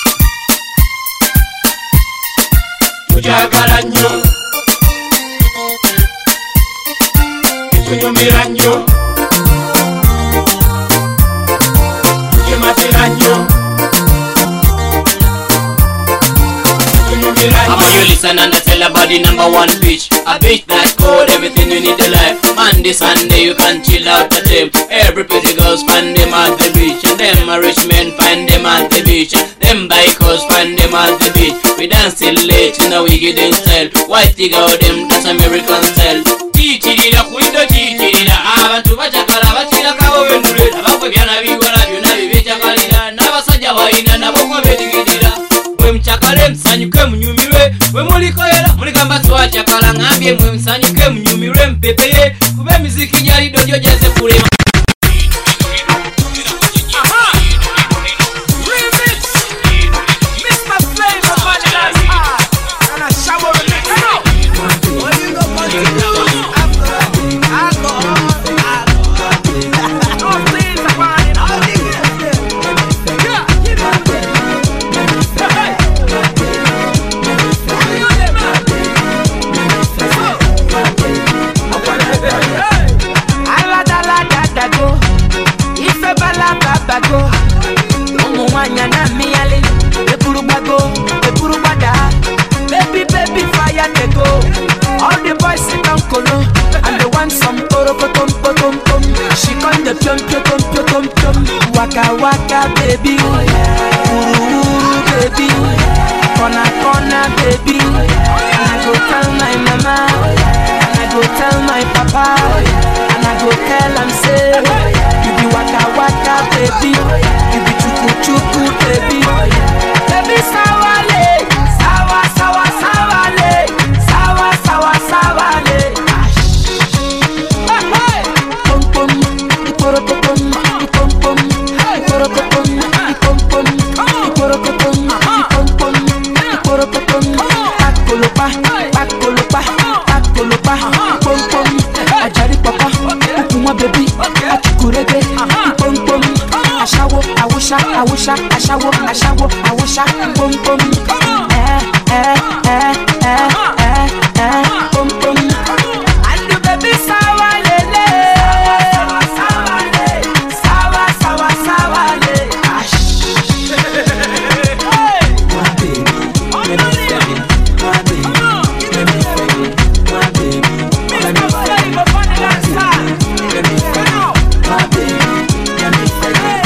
tukyagala nnyo ekyonyumira nnyo ekyemakyera nnyo you listen and I tell about the number one beach, a beach that's cold, everything you need to life. Monday, Sunday, you can chill out at them. Every pretty girls find them at the beach, and them a rich men find them at the beach. Them bikers find them at the beach. We dance till late in a wicked style. White girl, them that's American style. Tichirira kulido tichirira, abantu bachakala bachira kabo bendurira, bakwe byana bigora byona bibechakalira, n'abasajja balina nabo ko bedigidira. Bwe mcha njagale msanyuke munyumirwe bwe mulikoyera muligamba twakyakala ngambye mwe msanyuke munyumirwe mpepeye kuba emiziki gyalido gyo gyeze kulema Waka waka baby, uru uru baby, kona kona baby. And I go tell my mama, and I go tell my papa, and I go tell am say, you be waka waka baby, you be chuku chuku baby, baby sawale, sawa sawa sawale, sawa sawa sawale. Pom pom, ikoro pom. Awusha, ashawo, ashawo, awusha, pom pom, eh, eh, eh, eh, eh, eh, pom pom. And the baby sawa lele, sawa sawa le, sawa sawa sawa le. My baby, let me feel it. My baby, let me feel it. My baby, let me feel it. Let me feel it. My baby, let me feel it.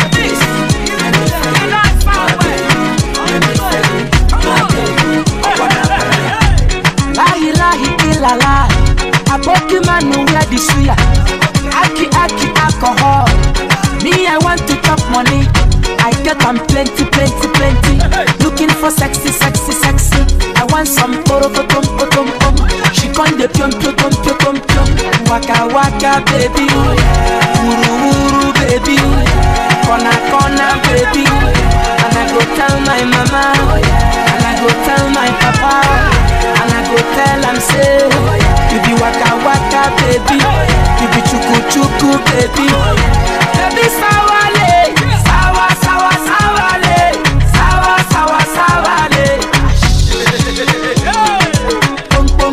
Pokemon where the suya, aki aki alcohol. Me I want to chop money, I get them plenty plenty plenty. Looking for sexy sexy sexy. I want some poro tom tom tom. She con the pion pion pion pion pion. Waka waka baby, uru uru baby, kona kona baby. And I go tell my mama, and I go tell my papa, and I go tell am say, you be waka waka baby, you be chuku chuku baby, baby sawale, sawa sawa sawale, sawa sawa sawale. Pom pom.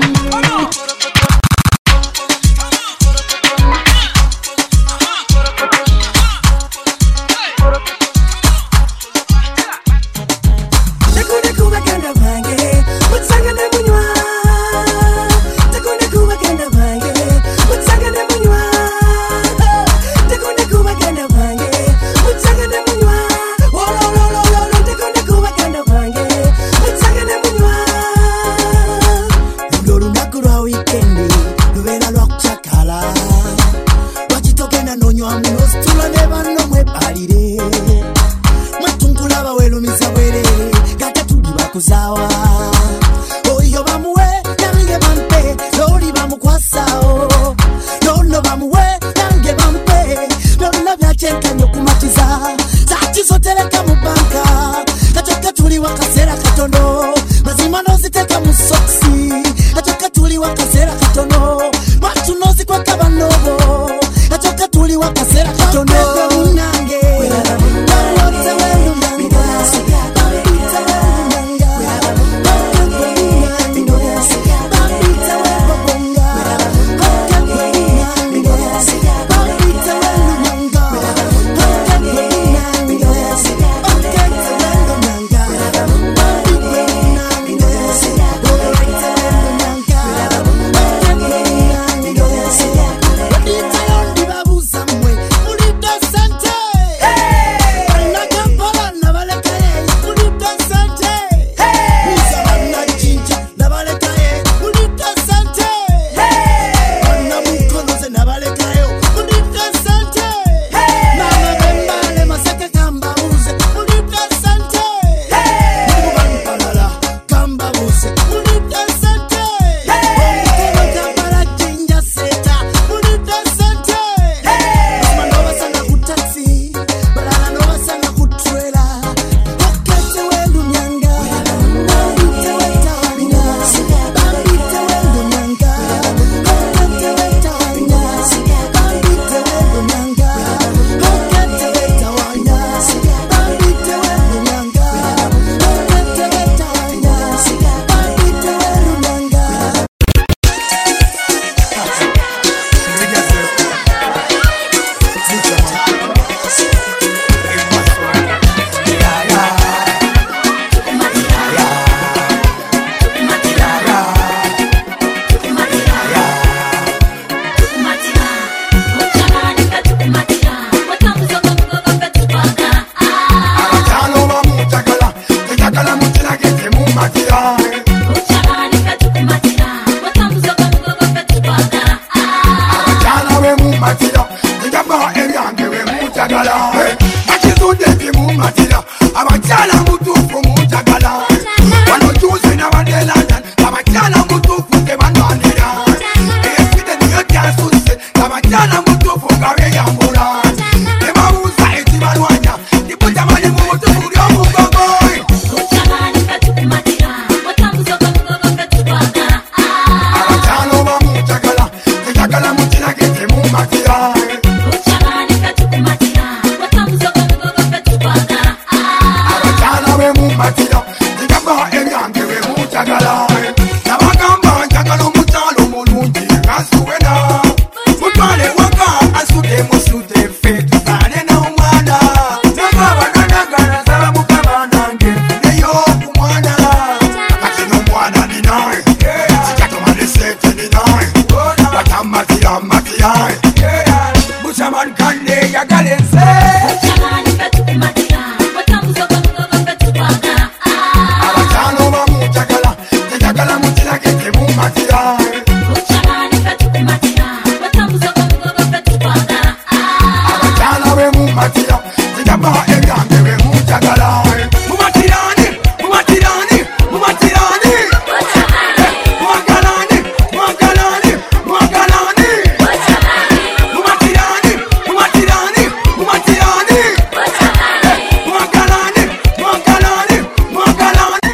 Jaba ebyange bemutagala Nabagamba njagala omutalo mulungi Kasuwena Mutwale waka asute musute fe Tuzale na umwana Nababa nanagala zala mukaba nange Neyo kumwana Kati n'omwana ninaye Sikatoma sete ninaye Watamatira matiraye Buchaman kande yagalense Buchaman katukumatira Watamuzoka mugogo katupaka Abatano bamutagala Tejagala mutira kete mumatira Buchaman katukumatira Watamuzoka mugogo katupaka Abatano be mumatira Tejaba ebyange be mutagala Mumatirani, mumatirani, mumatirani Mwagalani, mwagalani, mwagalani Mumatirani, mumatirani, mumatirani Mwagalani, mwagalani, mwagalani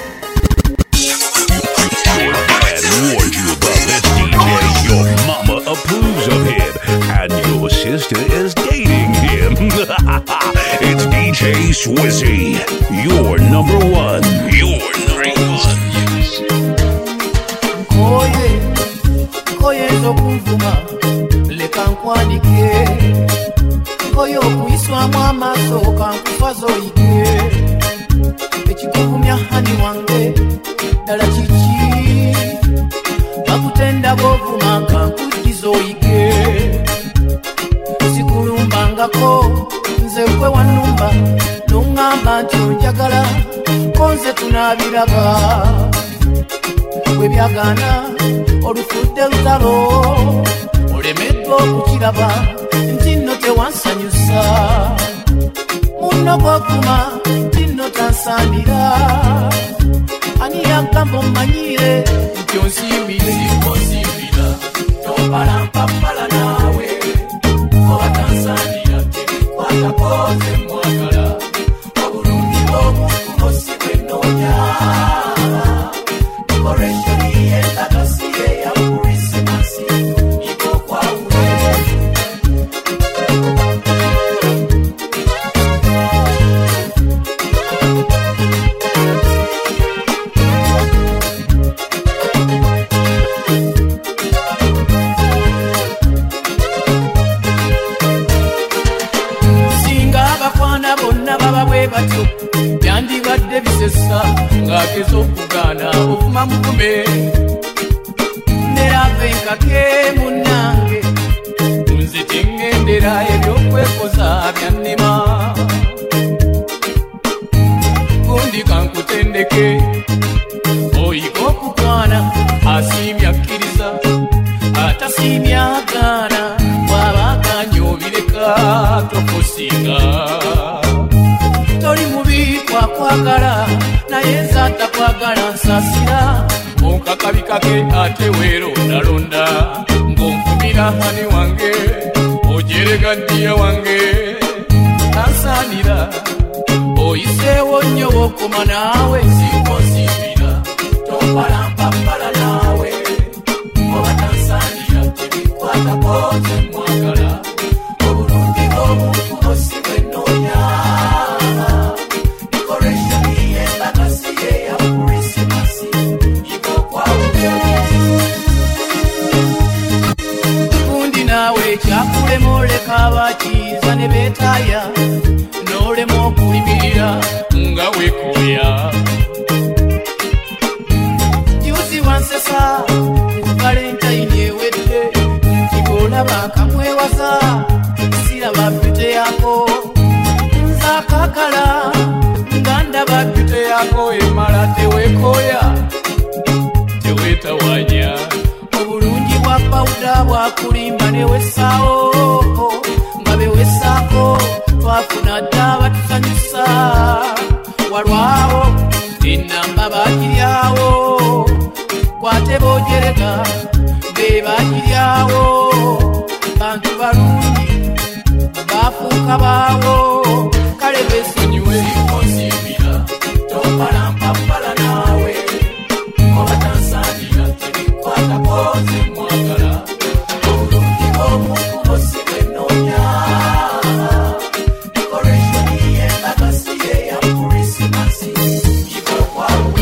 And warned you about this D J. Your mama approves of him, and your sister is dating him. It's D J Swizzy, your number one. Your number one. Nkoye, nkoye ezokunvuma leka nkwanike nkoye okuyiswamu amaaso kankufazo oyige ekikuvumya hani wange ddala kiki bakutenda bwovuma kankujjiza oyige sikulumbangako nze gwe wannumba noŋŋamba nti onjagala ko nze tunaabiraba bwe byagaana olufudde lutalo olemeddwa okukiraba nti nno tewansanyusa munno gwoguma nti nno tansaanira ani yagamba ommanyire nti onsiimire onsiimira topalampapala naawe oba tansaanira tebikwatako nze mwagala obulungi bw'omuntu osi bwe nnoonya Decoration and legacy ya Christmas iko kwa wewe Singa abakwana bonna baba bwe batyo byandibadde bisesa ng'agezo okugaana ovuma mukume nerava enkake munnange nze tengendera ebyokwekoza byannema gundi kankutendeke oyiga okukwana asiimya akkiriza atasiimya agaana bw'aba aganye obireka tokusinga toli mubi kwakwagala naye nze atakwagala nsasira onkakabikake ate weerondalonda ng'onfumira hani wange ojerega ddiya wange tansaanira oyiseewo nnyo wokoma naawe sinkonsimbira topalampapala naawe oba tansaanira tebikwatako nze mwagala obulungi bw'omuntu osi bwe nnoonya Kundi nawe kyakulema oleka abakiiza ne beetaaya n'olema okulimirira nga weekooya juzi wansesa ku valentine ewedde nti bw'olaba akamwewaza siraba bbite yako nze akakala nga ndaba bbite yako emala teweekooya teweetawanya obulungi bwa pawuda bwakulimba ne wessaawo nga bewessaako twafuna dda batusanyusa walwawo ennamba baagiryawo kwate boojerega be baagiryawo bantu balungi baafuuka baawo kale beesonyiwe onsimbira topalampapala naawe oba tansaanira tebikwatako nze mwagala obulungi bw'omuntu osi bwe nnoonya Decoration and legacy ya Christmas iko kwa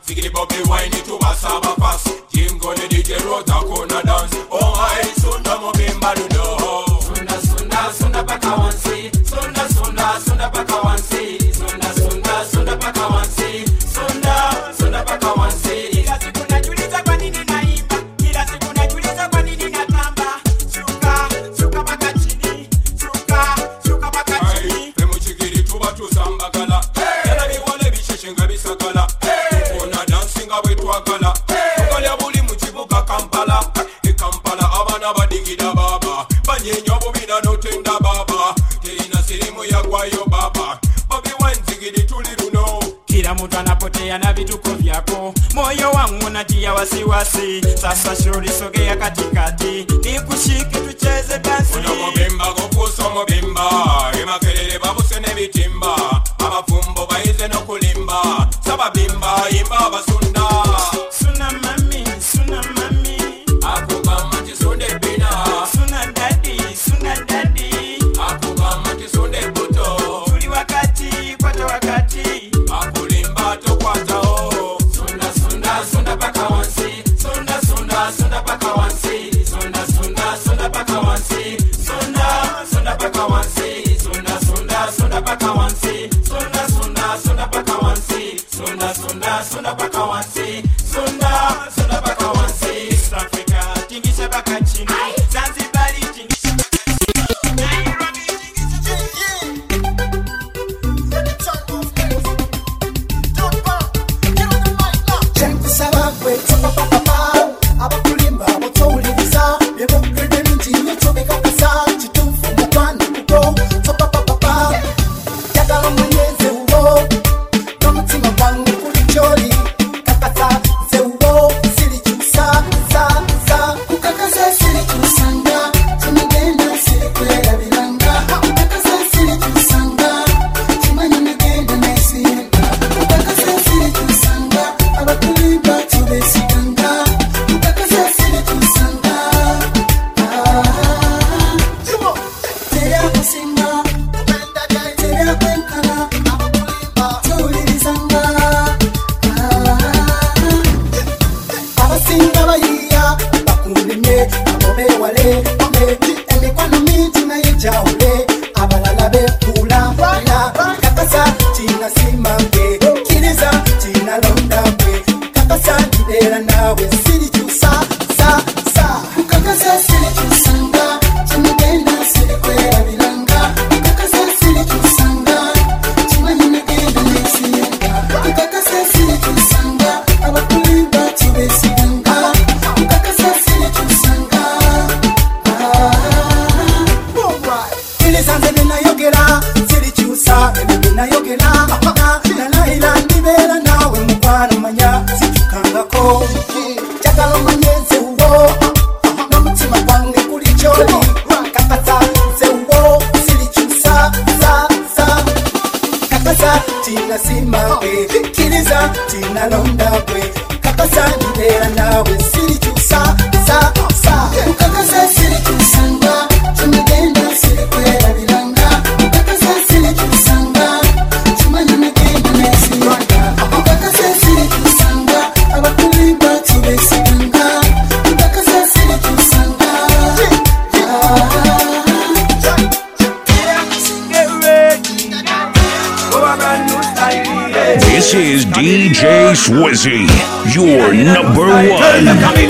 Tickety Bobby wine it to Basaba pass. Team gonna D J Rota Kona dance. Oh my, Sunda Mobimba do do. Sunda Sunda Sunda Baka Wansi. Sunda Sunda Sunda Baka Wansi. Sunda Sunda Sunda Baka Wansi. Sunda Sunda Baka Wansi. Ila siku najuliza kwa nini naimba. Ila siku najuliza kwa nini natamba. Shuka, shuka baka chini. Shuka, shuka baka chini. Pemu chikiri tuba tusamba gala. Yana biwale bisheshenga bisagala. Ona dancing awe tuagala. Tukalya buli muchibuka Kampala. E Kampala abana badigida baba. Banye nyobo bina notenda baba. Terina sirimu ya kwayo baba. Babi wanzigidi tuliruno. Kila mtu anapotea na vituko vyako. Moyo wangu unatia wasiwasi. Sasa shuri sogea katikati. Nikushike tucheze dansi. Una mobimba gokuso mobimba. Imakelele babuse ne bitimba. Abafumbo baize no kulimba. Sababimba imba basunda. Suna mami, suna mami. Akuba mati sunde bina. Suna daddy, suna daddy. Akuba mati sunde buto. Tuli wakati, kwata wakati. Akulimba to kwata o. Sunda sunda sunda baka wansi. Sunda sunda sunda baka wansi. Sunda sunda sunda baka wansi. Sunda sunda baka wansi. Sunda sunda sunda baka wansi. Sunda sunda sunda baka wansi. Sunda sunda sunda baka wansi. Sunda sunda baka wansi. East Africa tingisha baka chini. Zanzibari tingisha baka chini. Nairobi tingisha chini. Kusaba kwetu papa abakulimba botowuliriza byebokede mingi nyitobeka kasa kitufu mukwano kuko papa papa yagala mwenyeze uwo n'omutima gwange kuli kyoli kakasa ze uwo sirikyusa sa sa kukakasa sirikyusanga kimugenda sirikwerabiranga kukakasa sirikyusanga kimanyi migenda naisiyenga kukakasa sirikyusanga abakulimba tubesiganga kukakasa sirikyusanga teryakusinga teryakwenkana abakulimba tuwulirizanga abasinga bayiya bakundimye abo bewale emikwano mingi naye jawule abalala bekula kakasa kinasimambwe kiriza kinalondabwe kakasa ntibeera nawe sirikyusa sa sa kukakasa sirikyusanga kimugenda sirikwerabiranga kukakasa sirikyusanga kimanyi migenda nesiyenga kukakasa sirikyusanga abakulimba tubesiganga kukakasa sirikyusanga kiriza nze byenayogera sirikyusa ebyo byenayogera nalayira ndibeera nawe mukwano manya zitukangako jagala omanyeze uwo n'omutima gwange kuli kyoli kakasa ze uwo sirikyusa sa sa kakasa tinasimabwe kiriza tinalondabwe kakasa ndibeera nawe sirikyusa sa sa kukakasa sirikyusanga kimugenda sirikwerabiranga kukakasa sirikyusanga kimanyi migenda nesiyonga kukakasa sirikyusanga abakulimba tubesiganga kukakasa sirikyusanga This is D J Swizzy, your number one.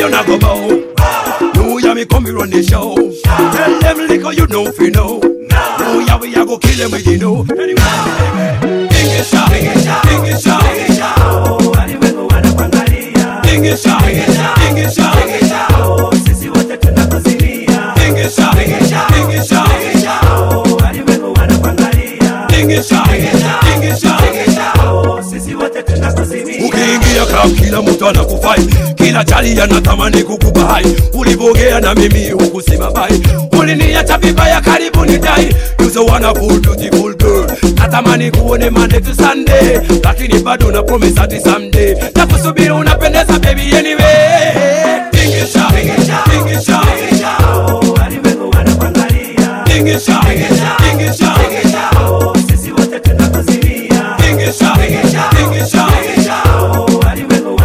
You ya me come run the show. Tell them liquor you know fi know. Oh yeah we a go kill them with you know. English shot, English shot, oh anyway go wana kuangalia. English shot, English shot, oh sisi wote tunakuzilia. English shot, English shot, oh anyway go wana kuangalia. English shot, English shot, oh sisi wote tunakuzilia. Ukiingia club kila mtu anakufai, kila chali anatamani kukubai. Ulivogea na mimi hukusema bye, uliniacha vibaya karibu nidai. You so wonderful beautiful girl, natamani kuone Monday to Sunday, lakini bado na promise ati someday nakusubiri. Unapendeza baby anyway. English shot, English shot, oh anyway go wana kuangalia. English shot, English shot, oh sisi wote tunakuzilia. English shot, English shot, oh anyway go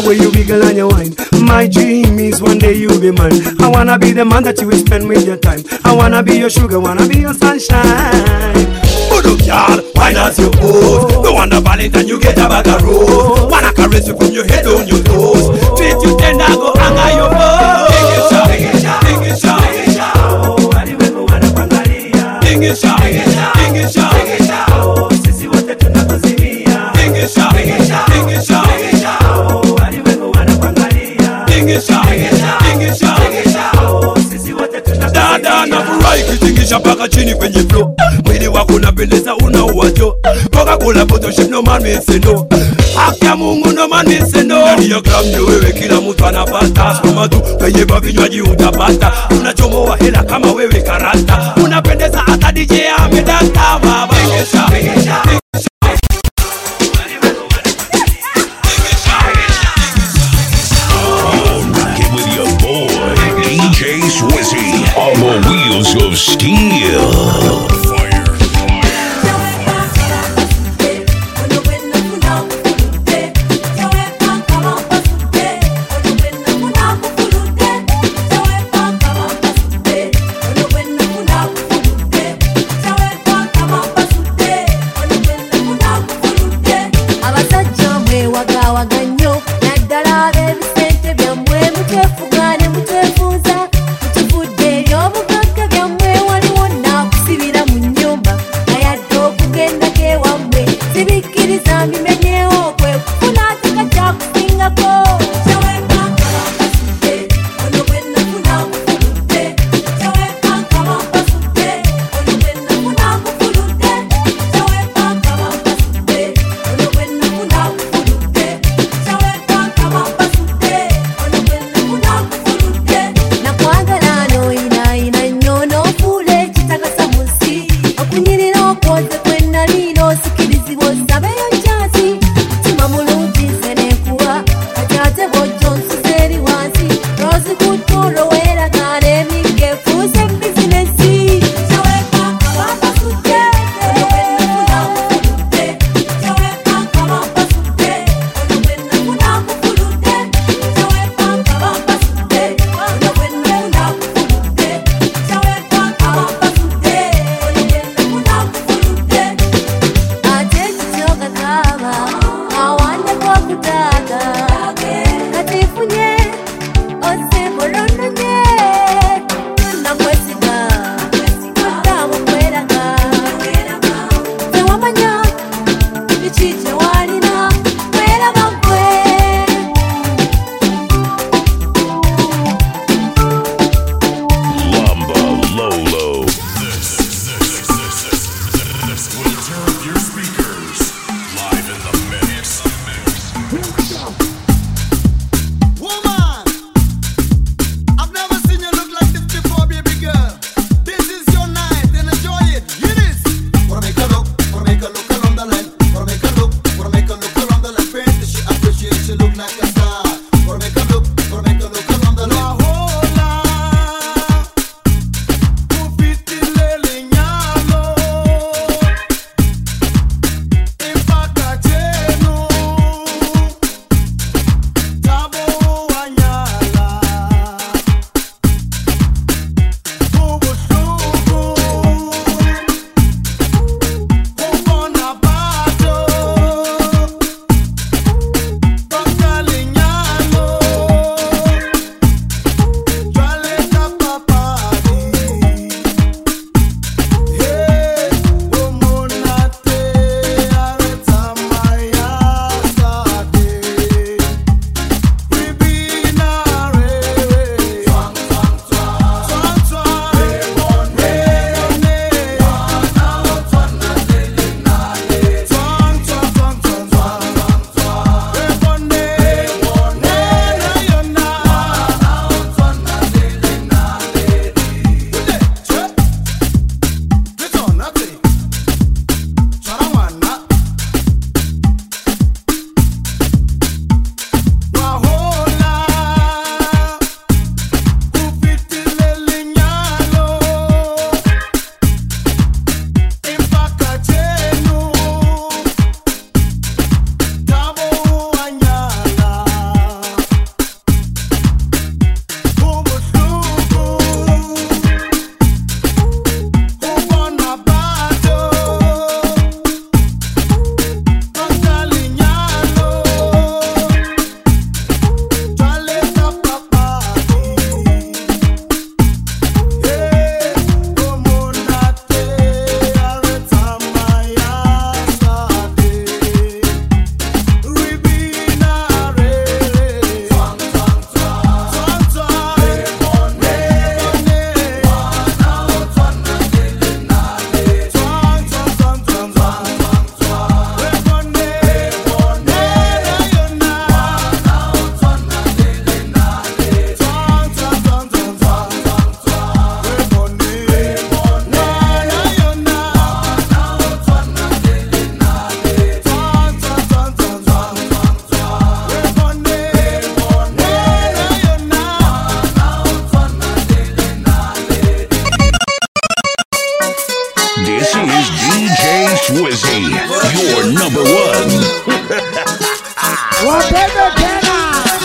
way you wiggle and you wine. My dream is one day you'll be mine. I wanna be the man that you will spend with your time. I wanna be your sugar, wanna be your sunshine. Look, y'all, wine as you pose. No wonder Valentine you get a bag of rose. Wanna caress you from your head on your toes. Treat you tender, go hang on your bones. Tingisha, tingisha, tingisha, tingisha. Oh, aliwengu wanapangalia. Tingisha, tingisha, tingisha, tingisha. Oh, sisi wote tunakuzimia. Tingisha, tingisha, tingisha, tingisha. Oh, aliwengu wanapangalia. Tingisha, tingisha, tingisha, tingisha. Oh, sisi wote tunakuzimia. Dada na furahi kitingisha mpaka chini kwenye flow. Mwili wako unapendeza una uwacho. Coca-Cola Photoshop no man may say no. Haki ya Mungu no man may say no. Ndani ya club ndio wewe kila mtu anapata. Soma tu kwenye vinywaji utapata. Unachomoa hela kama wewe karata. Unapendeza hata D J amedata baba. Tingisha, tingisha. D J Swizzy on the wheels of steel. is D J Swizzy, your number one. Wabebe tena.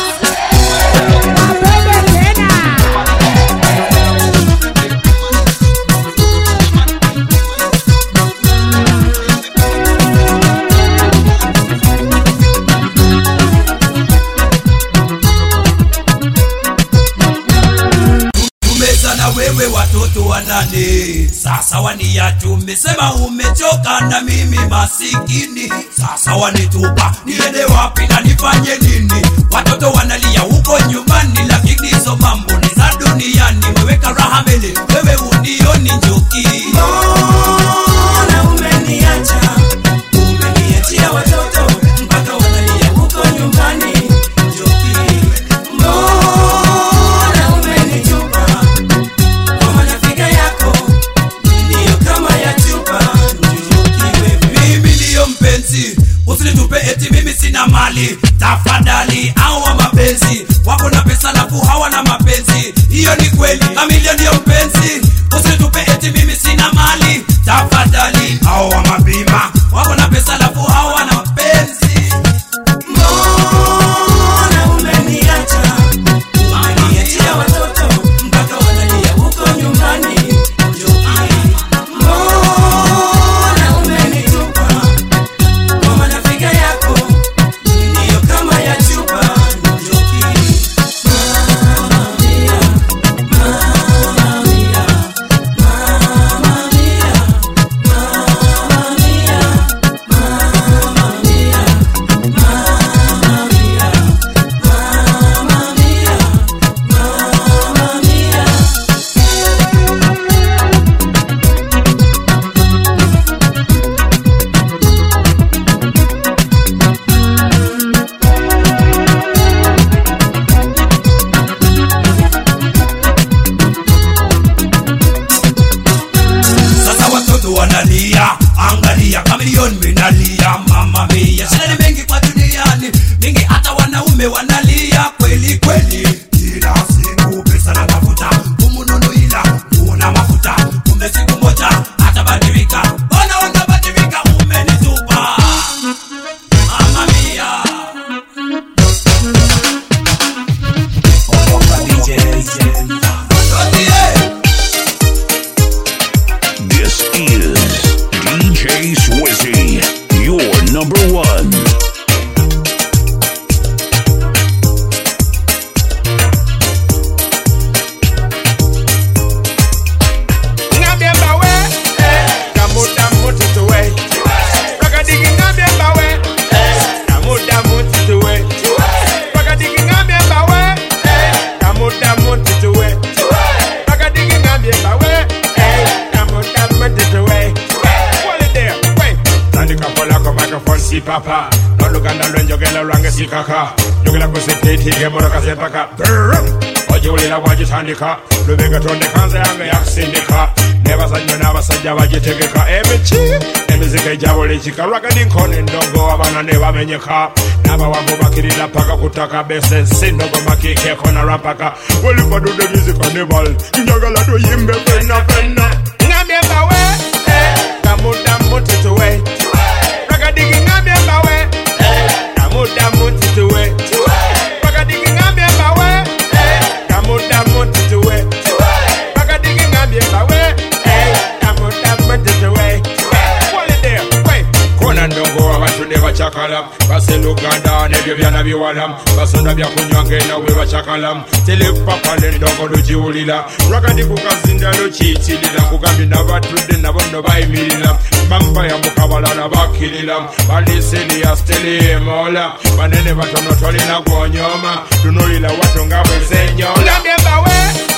Wewe watoto wanane sasa wania tumesema umechoka na mimi masikini sasa wanitupa niende wapi na nifanye nini watoto wanalia huko nyumbani lakini hizo mambo ni za duniani weweka raha mbele wewe unioni njoki mbona umeniacha umeniachia watoto mpaka wanalia huko nyumbani njoki mbona umenitupa usinitupe eti mimi sina mali tafadhali hawa mapenzi wako na pesa lafu hawana mapenzi hiyo ni kweli kamilio ndio mpenzi usinitupe eti mimi sina mali tafadhali hawa mabima wako na pesa lafu hawana mapenzi mbona umeniacha umeniachia watoto mpaka wanalia huko nyumbani angalia kamilioni minalia mama mia shida ni mengi kwa duniani mingi hata wanaume wanalia kweli kweli kila siku pesa na mafuta umununu ila una mafuta kumbe siku moja atabadilika ona ona badilika umenitupa mama mia D J This is D J Swizzy, your number one. Papa, no luganda lwenjogela lwange sikaka njogela kusepeti gemoro kasepaka ojulira wagitandika lubega tondeka nze yange yakusindika nebasajja n'abasajja bagitegeka emici emizika ejabula ekika lwagadi nkona endongo abaana ne bamenyeka n'abawavu bakirira paka ku ttaka bese sinogo makikeeko na lwampaka welifadude music animal njagala tuyimbe fenna fenna ngambye mbawe kamuda mutituwe Pagadigi ngambye mbawe kamuda mutituwe Pagadigi ngambye mbawe kamuda mutituwe Pagadigi ngambye mbawe kamuda mutituwe Wale there, wait Kona ndongo abantu ne bachakala Base Luganda nebyo byana biwala Basonda byakunywa ngena we bachakala Tele papa ndongo lujiwulila Ragadi kukazinda luchiitilila Kugambi nabatudde nabondo bayimirila Bamba ya mukabala na bakilila Balisini ya steli emola Banene batono tolina gwonyoma Tunulila watu ngawe zenyola Ngambye mbawe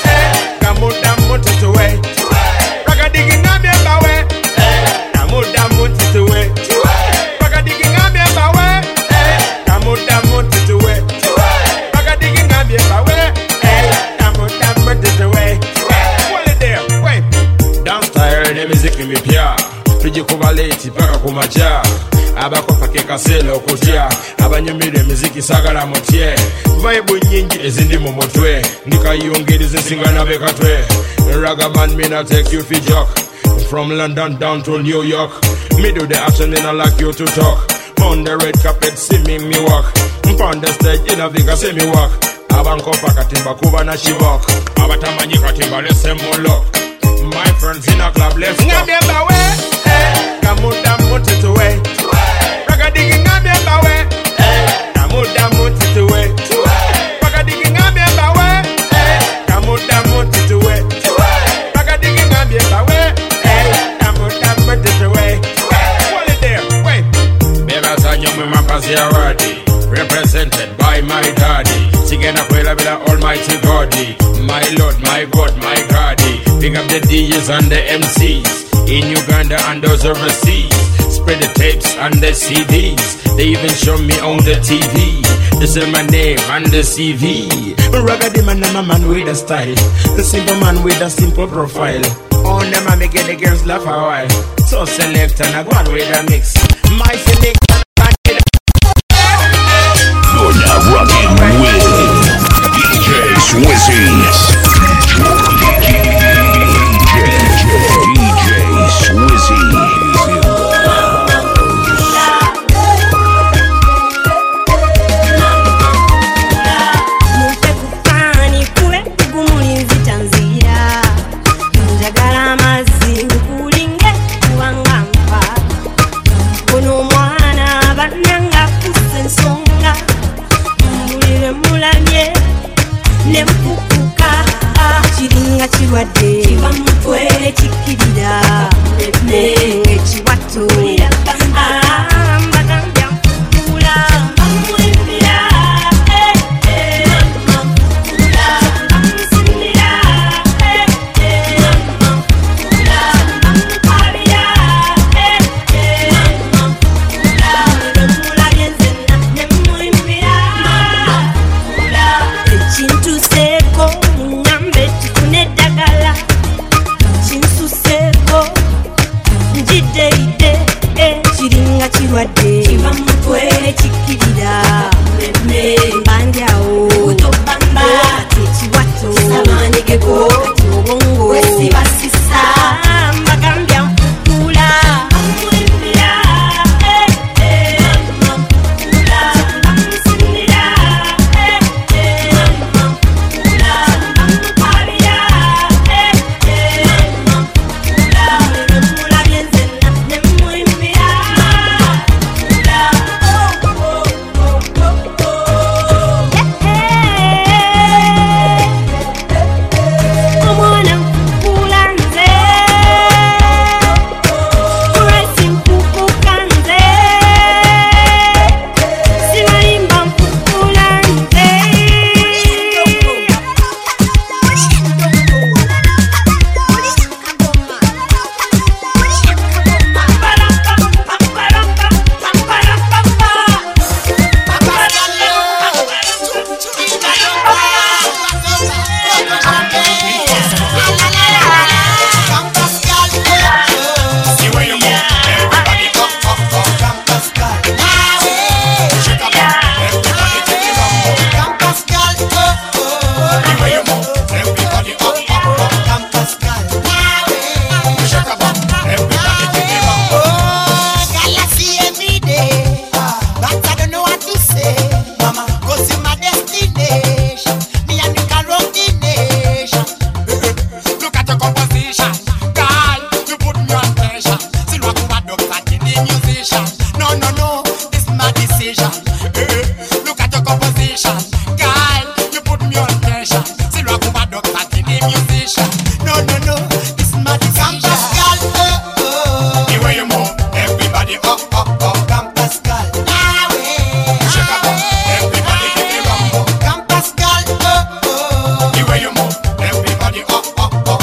kamuda mutituwe Pagadigi ngambye mbawe kamuda mutituwe Pagadigi ngambye mbawe kamuda mutituwe Pagadigi ngambye mbawe kamuda mutituwe Wale there, wait Dance style ne miziki mipya Tujikuba late paka kumacha Abakofa kekasela okutya Abanyumire miziki sagala mutye Vibe nyingi ezindi mu mutwe Nikayongeriza ensingana bekatwe Ragaman me not take you fi joke From London down to New York, me do the action and I like you to talk. On the red carpet, see me me walk. On the stage in a Vegas, see me walk. Abanko pakatimba kuba na shibok. Abatamanyi katimba lese mulok. My friends in a club, let's go. Ngambia we, eh, kamuda muti tuwe. Ragadigi ngambia we, eh, kamuda muti tuwe. Ragadigi ngambia we, eh, kamuda muti tuwe. Ragadigi ngambia we, eh, kamuda muti tuwe. Hold it there, wait. Beba sanyo me mapasi ya wadi. Represented by my daddy. Sigena kwela bila almighty God. My Lord, my God, my God. Pick up the D Js and the M Cs in Uganda and those overseas. Spread the tapes and the C Ds. They even show me on the T V. They say my name and the C V. Raggedy man, I'm a man with a style. The simple man with a simple profile. On them I make the girls laugh a while. So select and I go on with a mix. My select. You're now rocking with D J Swizzy. D J Swizzy. Chiwadde chiva mutwele chikirira nenge chiwato ambagambya mukula amwimbira amukula amusinira amukula amukabira amukula mukula byenzena nemwimbira amukula ekintu seko munyambe tufune eddagala kinsuseko njideide kiringa kirwadde kiva mutwele kikirira mbandyawo ate kiwato samanigeko kati obongo wesibasisa mbagambya mukula amwimbira amukula amusinira amukula amukabira amukula mukula byenzena nemwimbira omwana mukula nze kuresi mpukuka nze simayimba mpukula nze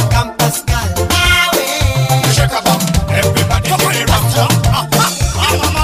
Everybody,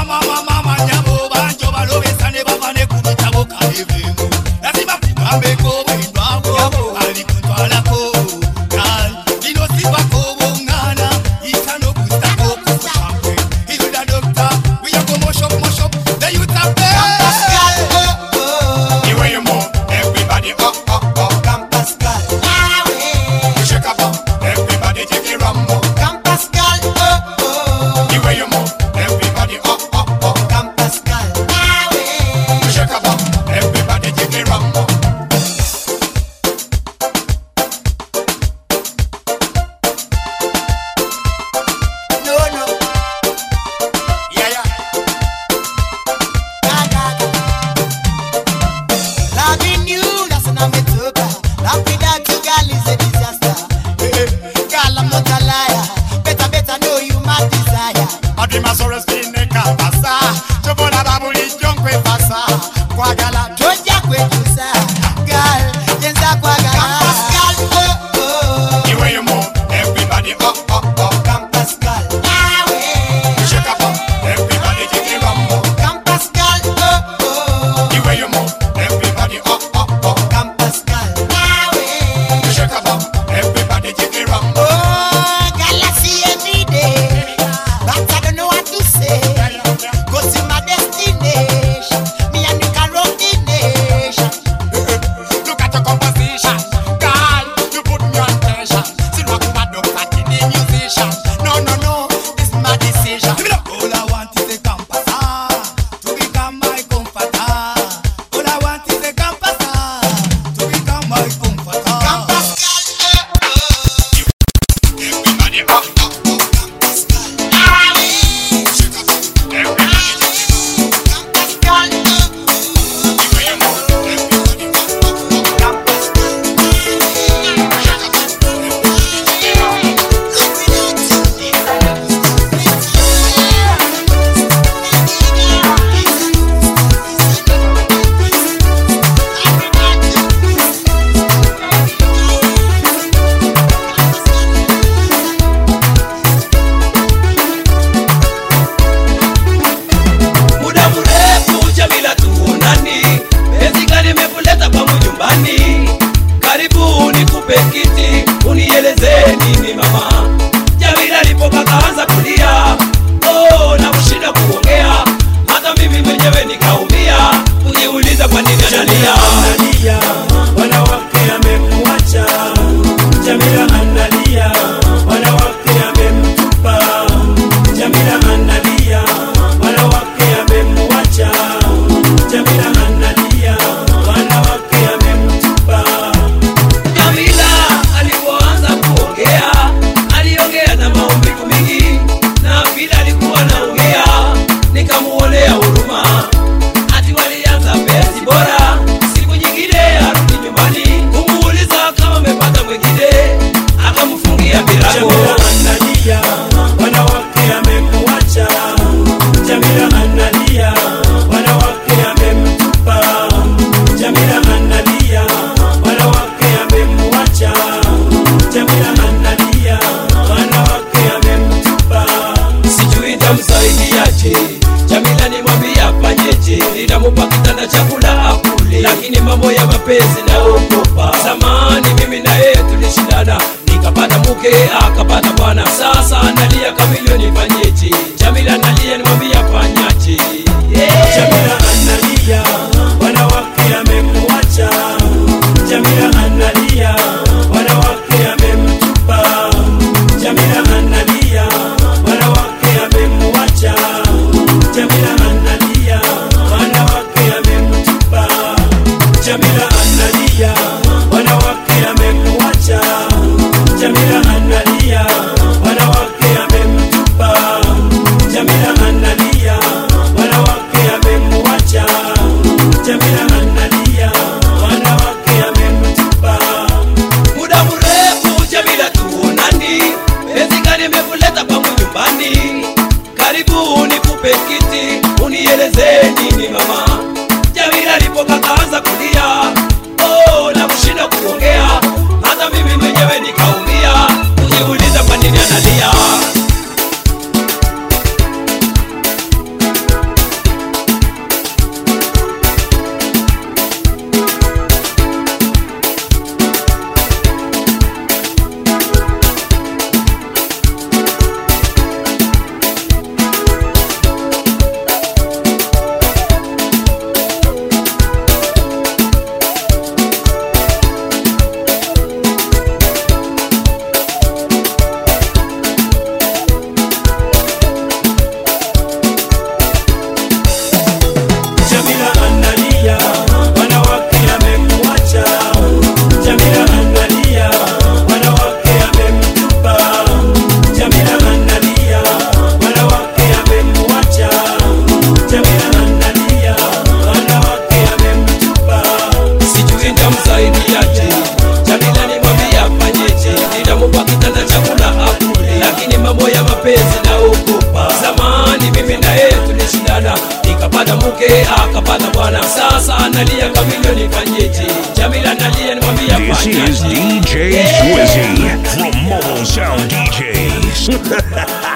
Dima sores vine kapasa Chobola babuli jonkwe pasa Kwagala toja kwe jusa Gal, jenza kwagala Campus gal, oh oh The way you move, everybody up, up, up Campus gal, ah way Shake up, up, everybody give me rumble Campus gal, oh oh The way you move, everybody up, up, up Campus gal, ah way Shake up, up, everybody give me rumble Oh, gal I see every day But I don't know what to say Go to my destination Me and you can rock the nation Look at your composition Girl, you put me on tension Still walk my dog like the musician No, no, no, this is my decision All I want is a compasser To become my comforter All I want is a compasser To become my comforter Compass girl, oh, oh Everybody up, up, up Compass girl, ah, shake up Everybody Compass girl, oh, oh The way you move, everybody up, up, up Compass girl, shake up Muda mrefu Jamila tuonani Penzi gani mekuleta kwangu nyumbani Karibu nikupe kiti Unieleze nini mama Jamila alipoka kaanza kulia Oh na kushinda kuongea Hata mimi mwenyewe nikaumia Kujiuliza kwa nini analia analia, wanawake amemwacha. Jamila analia, wanawake amemtupa. Jamila analia, wanawake amemwacha. Jamila analia, wanawake amemtupa. Jamila alipoanza kuongea aliongea na maumivu mingi na vile alikuwa anaongea nikamuonea huruma ati walianza penzi bora siku nyingine arudi nyumbani kumuuliza kama amepata mwingine akamfungia milango. Jamila analia, wanawake amemwacha. Jamila analia, wanawake amemtupa. Jamila analia, wanawake amemwacha. Jamila analia, wanawake amemtupa. Sijui tamsaidiaje Jamila nimwambie afanyeje nitamupa kitanda chakula akule lakini mambo ya mapenzi naogopa zamani mimi na yeye tulishindana nikapata mke akapata bwana sasa analia kamilioni fanyeje Jamila analia nimwambie afanyaje yeah. Jamila analia, wanawake amemwacha. Jamila analia, wanawake amemtupa. Jamila analia, wanawake amemwacha. Jamila analia, wanawake amemtupa. Jamila analia, wanawake amemwacha. Jamila analia, wanawake amemtupa. Jamila analia, wanawake amemwacha. Jamila analia, wanawake amemtupa. Muda mrefu Jamila tuonani penzi gani mekuleta kwangu nyumbani Karibu nikupe kiti unieleze nini mama Jamila alipoka kaanza kulia Oh na kushinda kuongea Hata mimi mwenyewe nikaumia Kujiuliza kwa nini analia nalia kamilioni kanyeje Jamila nalia nimwambia This is D J Swizzy from Mobile Sound D Js.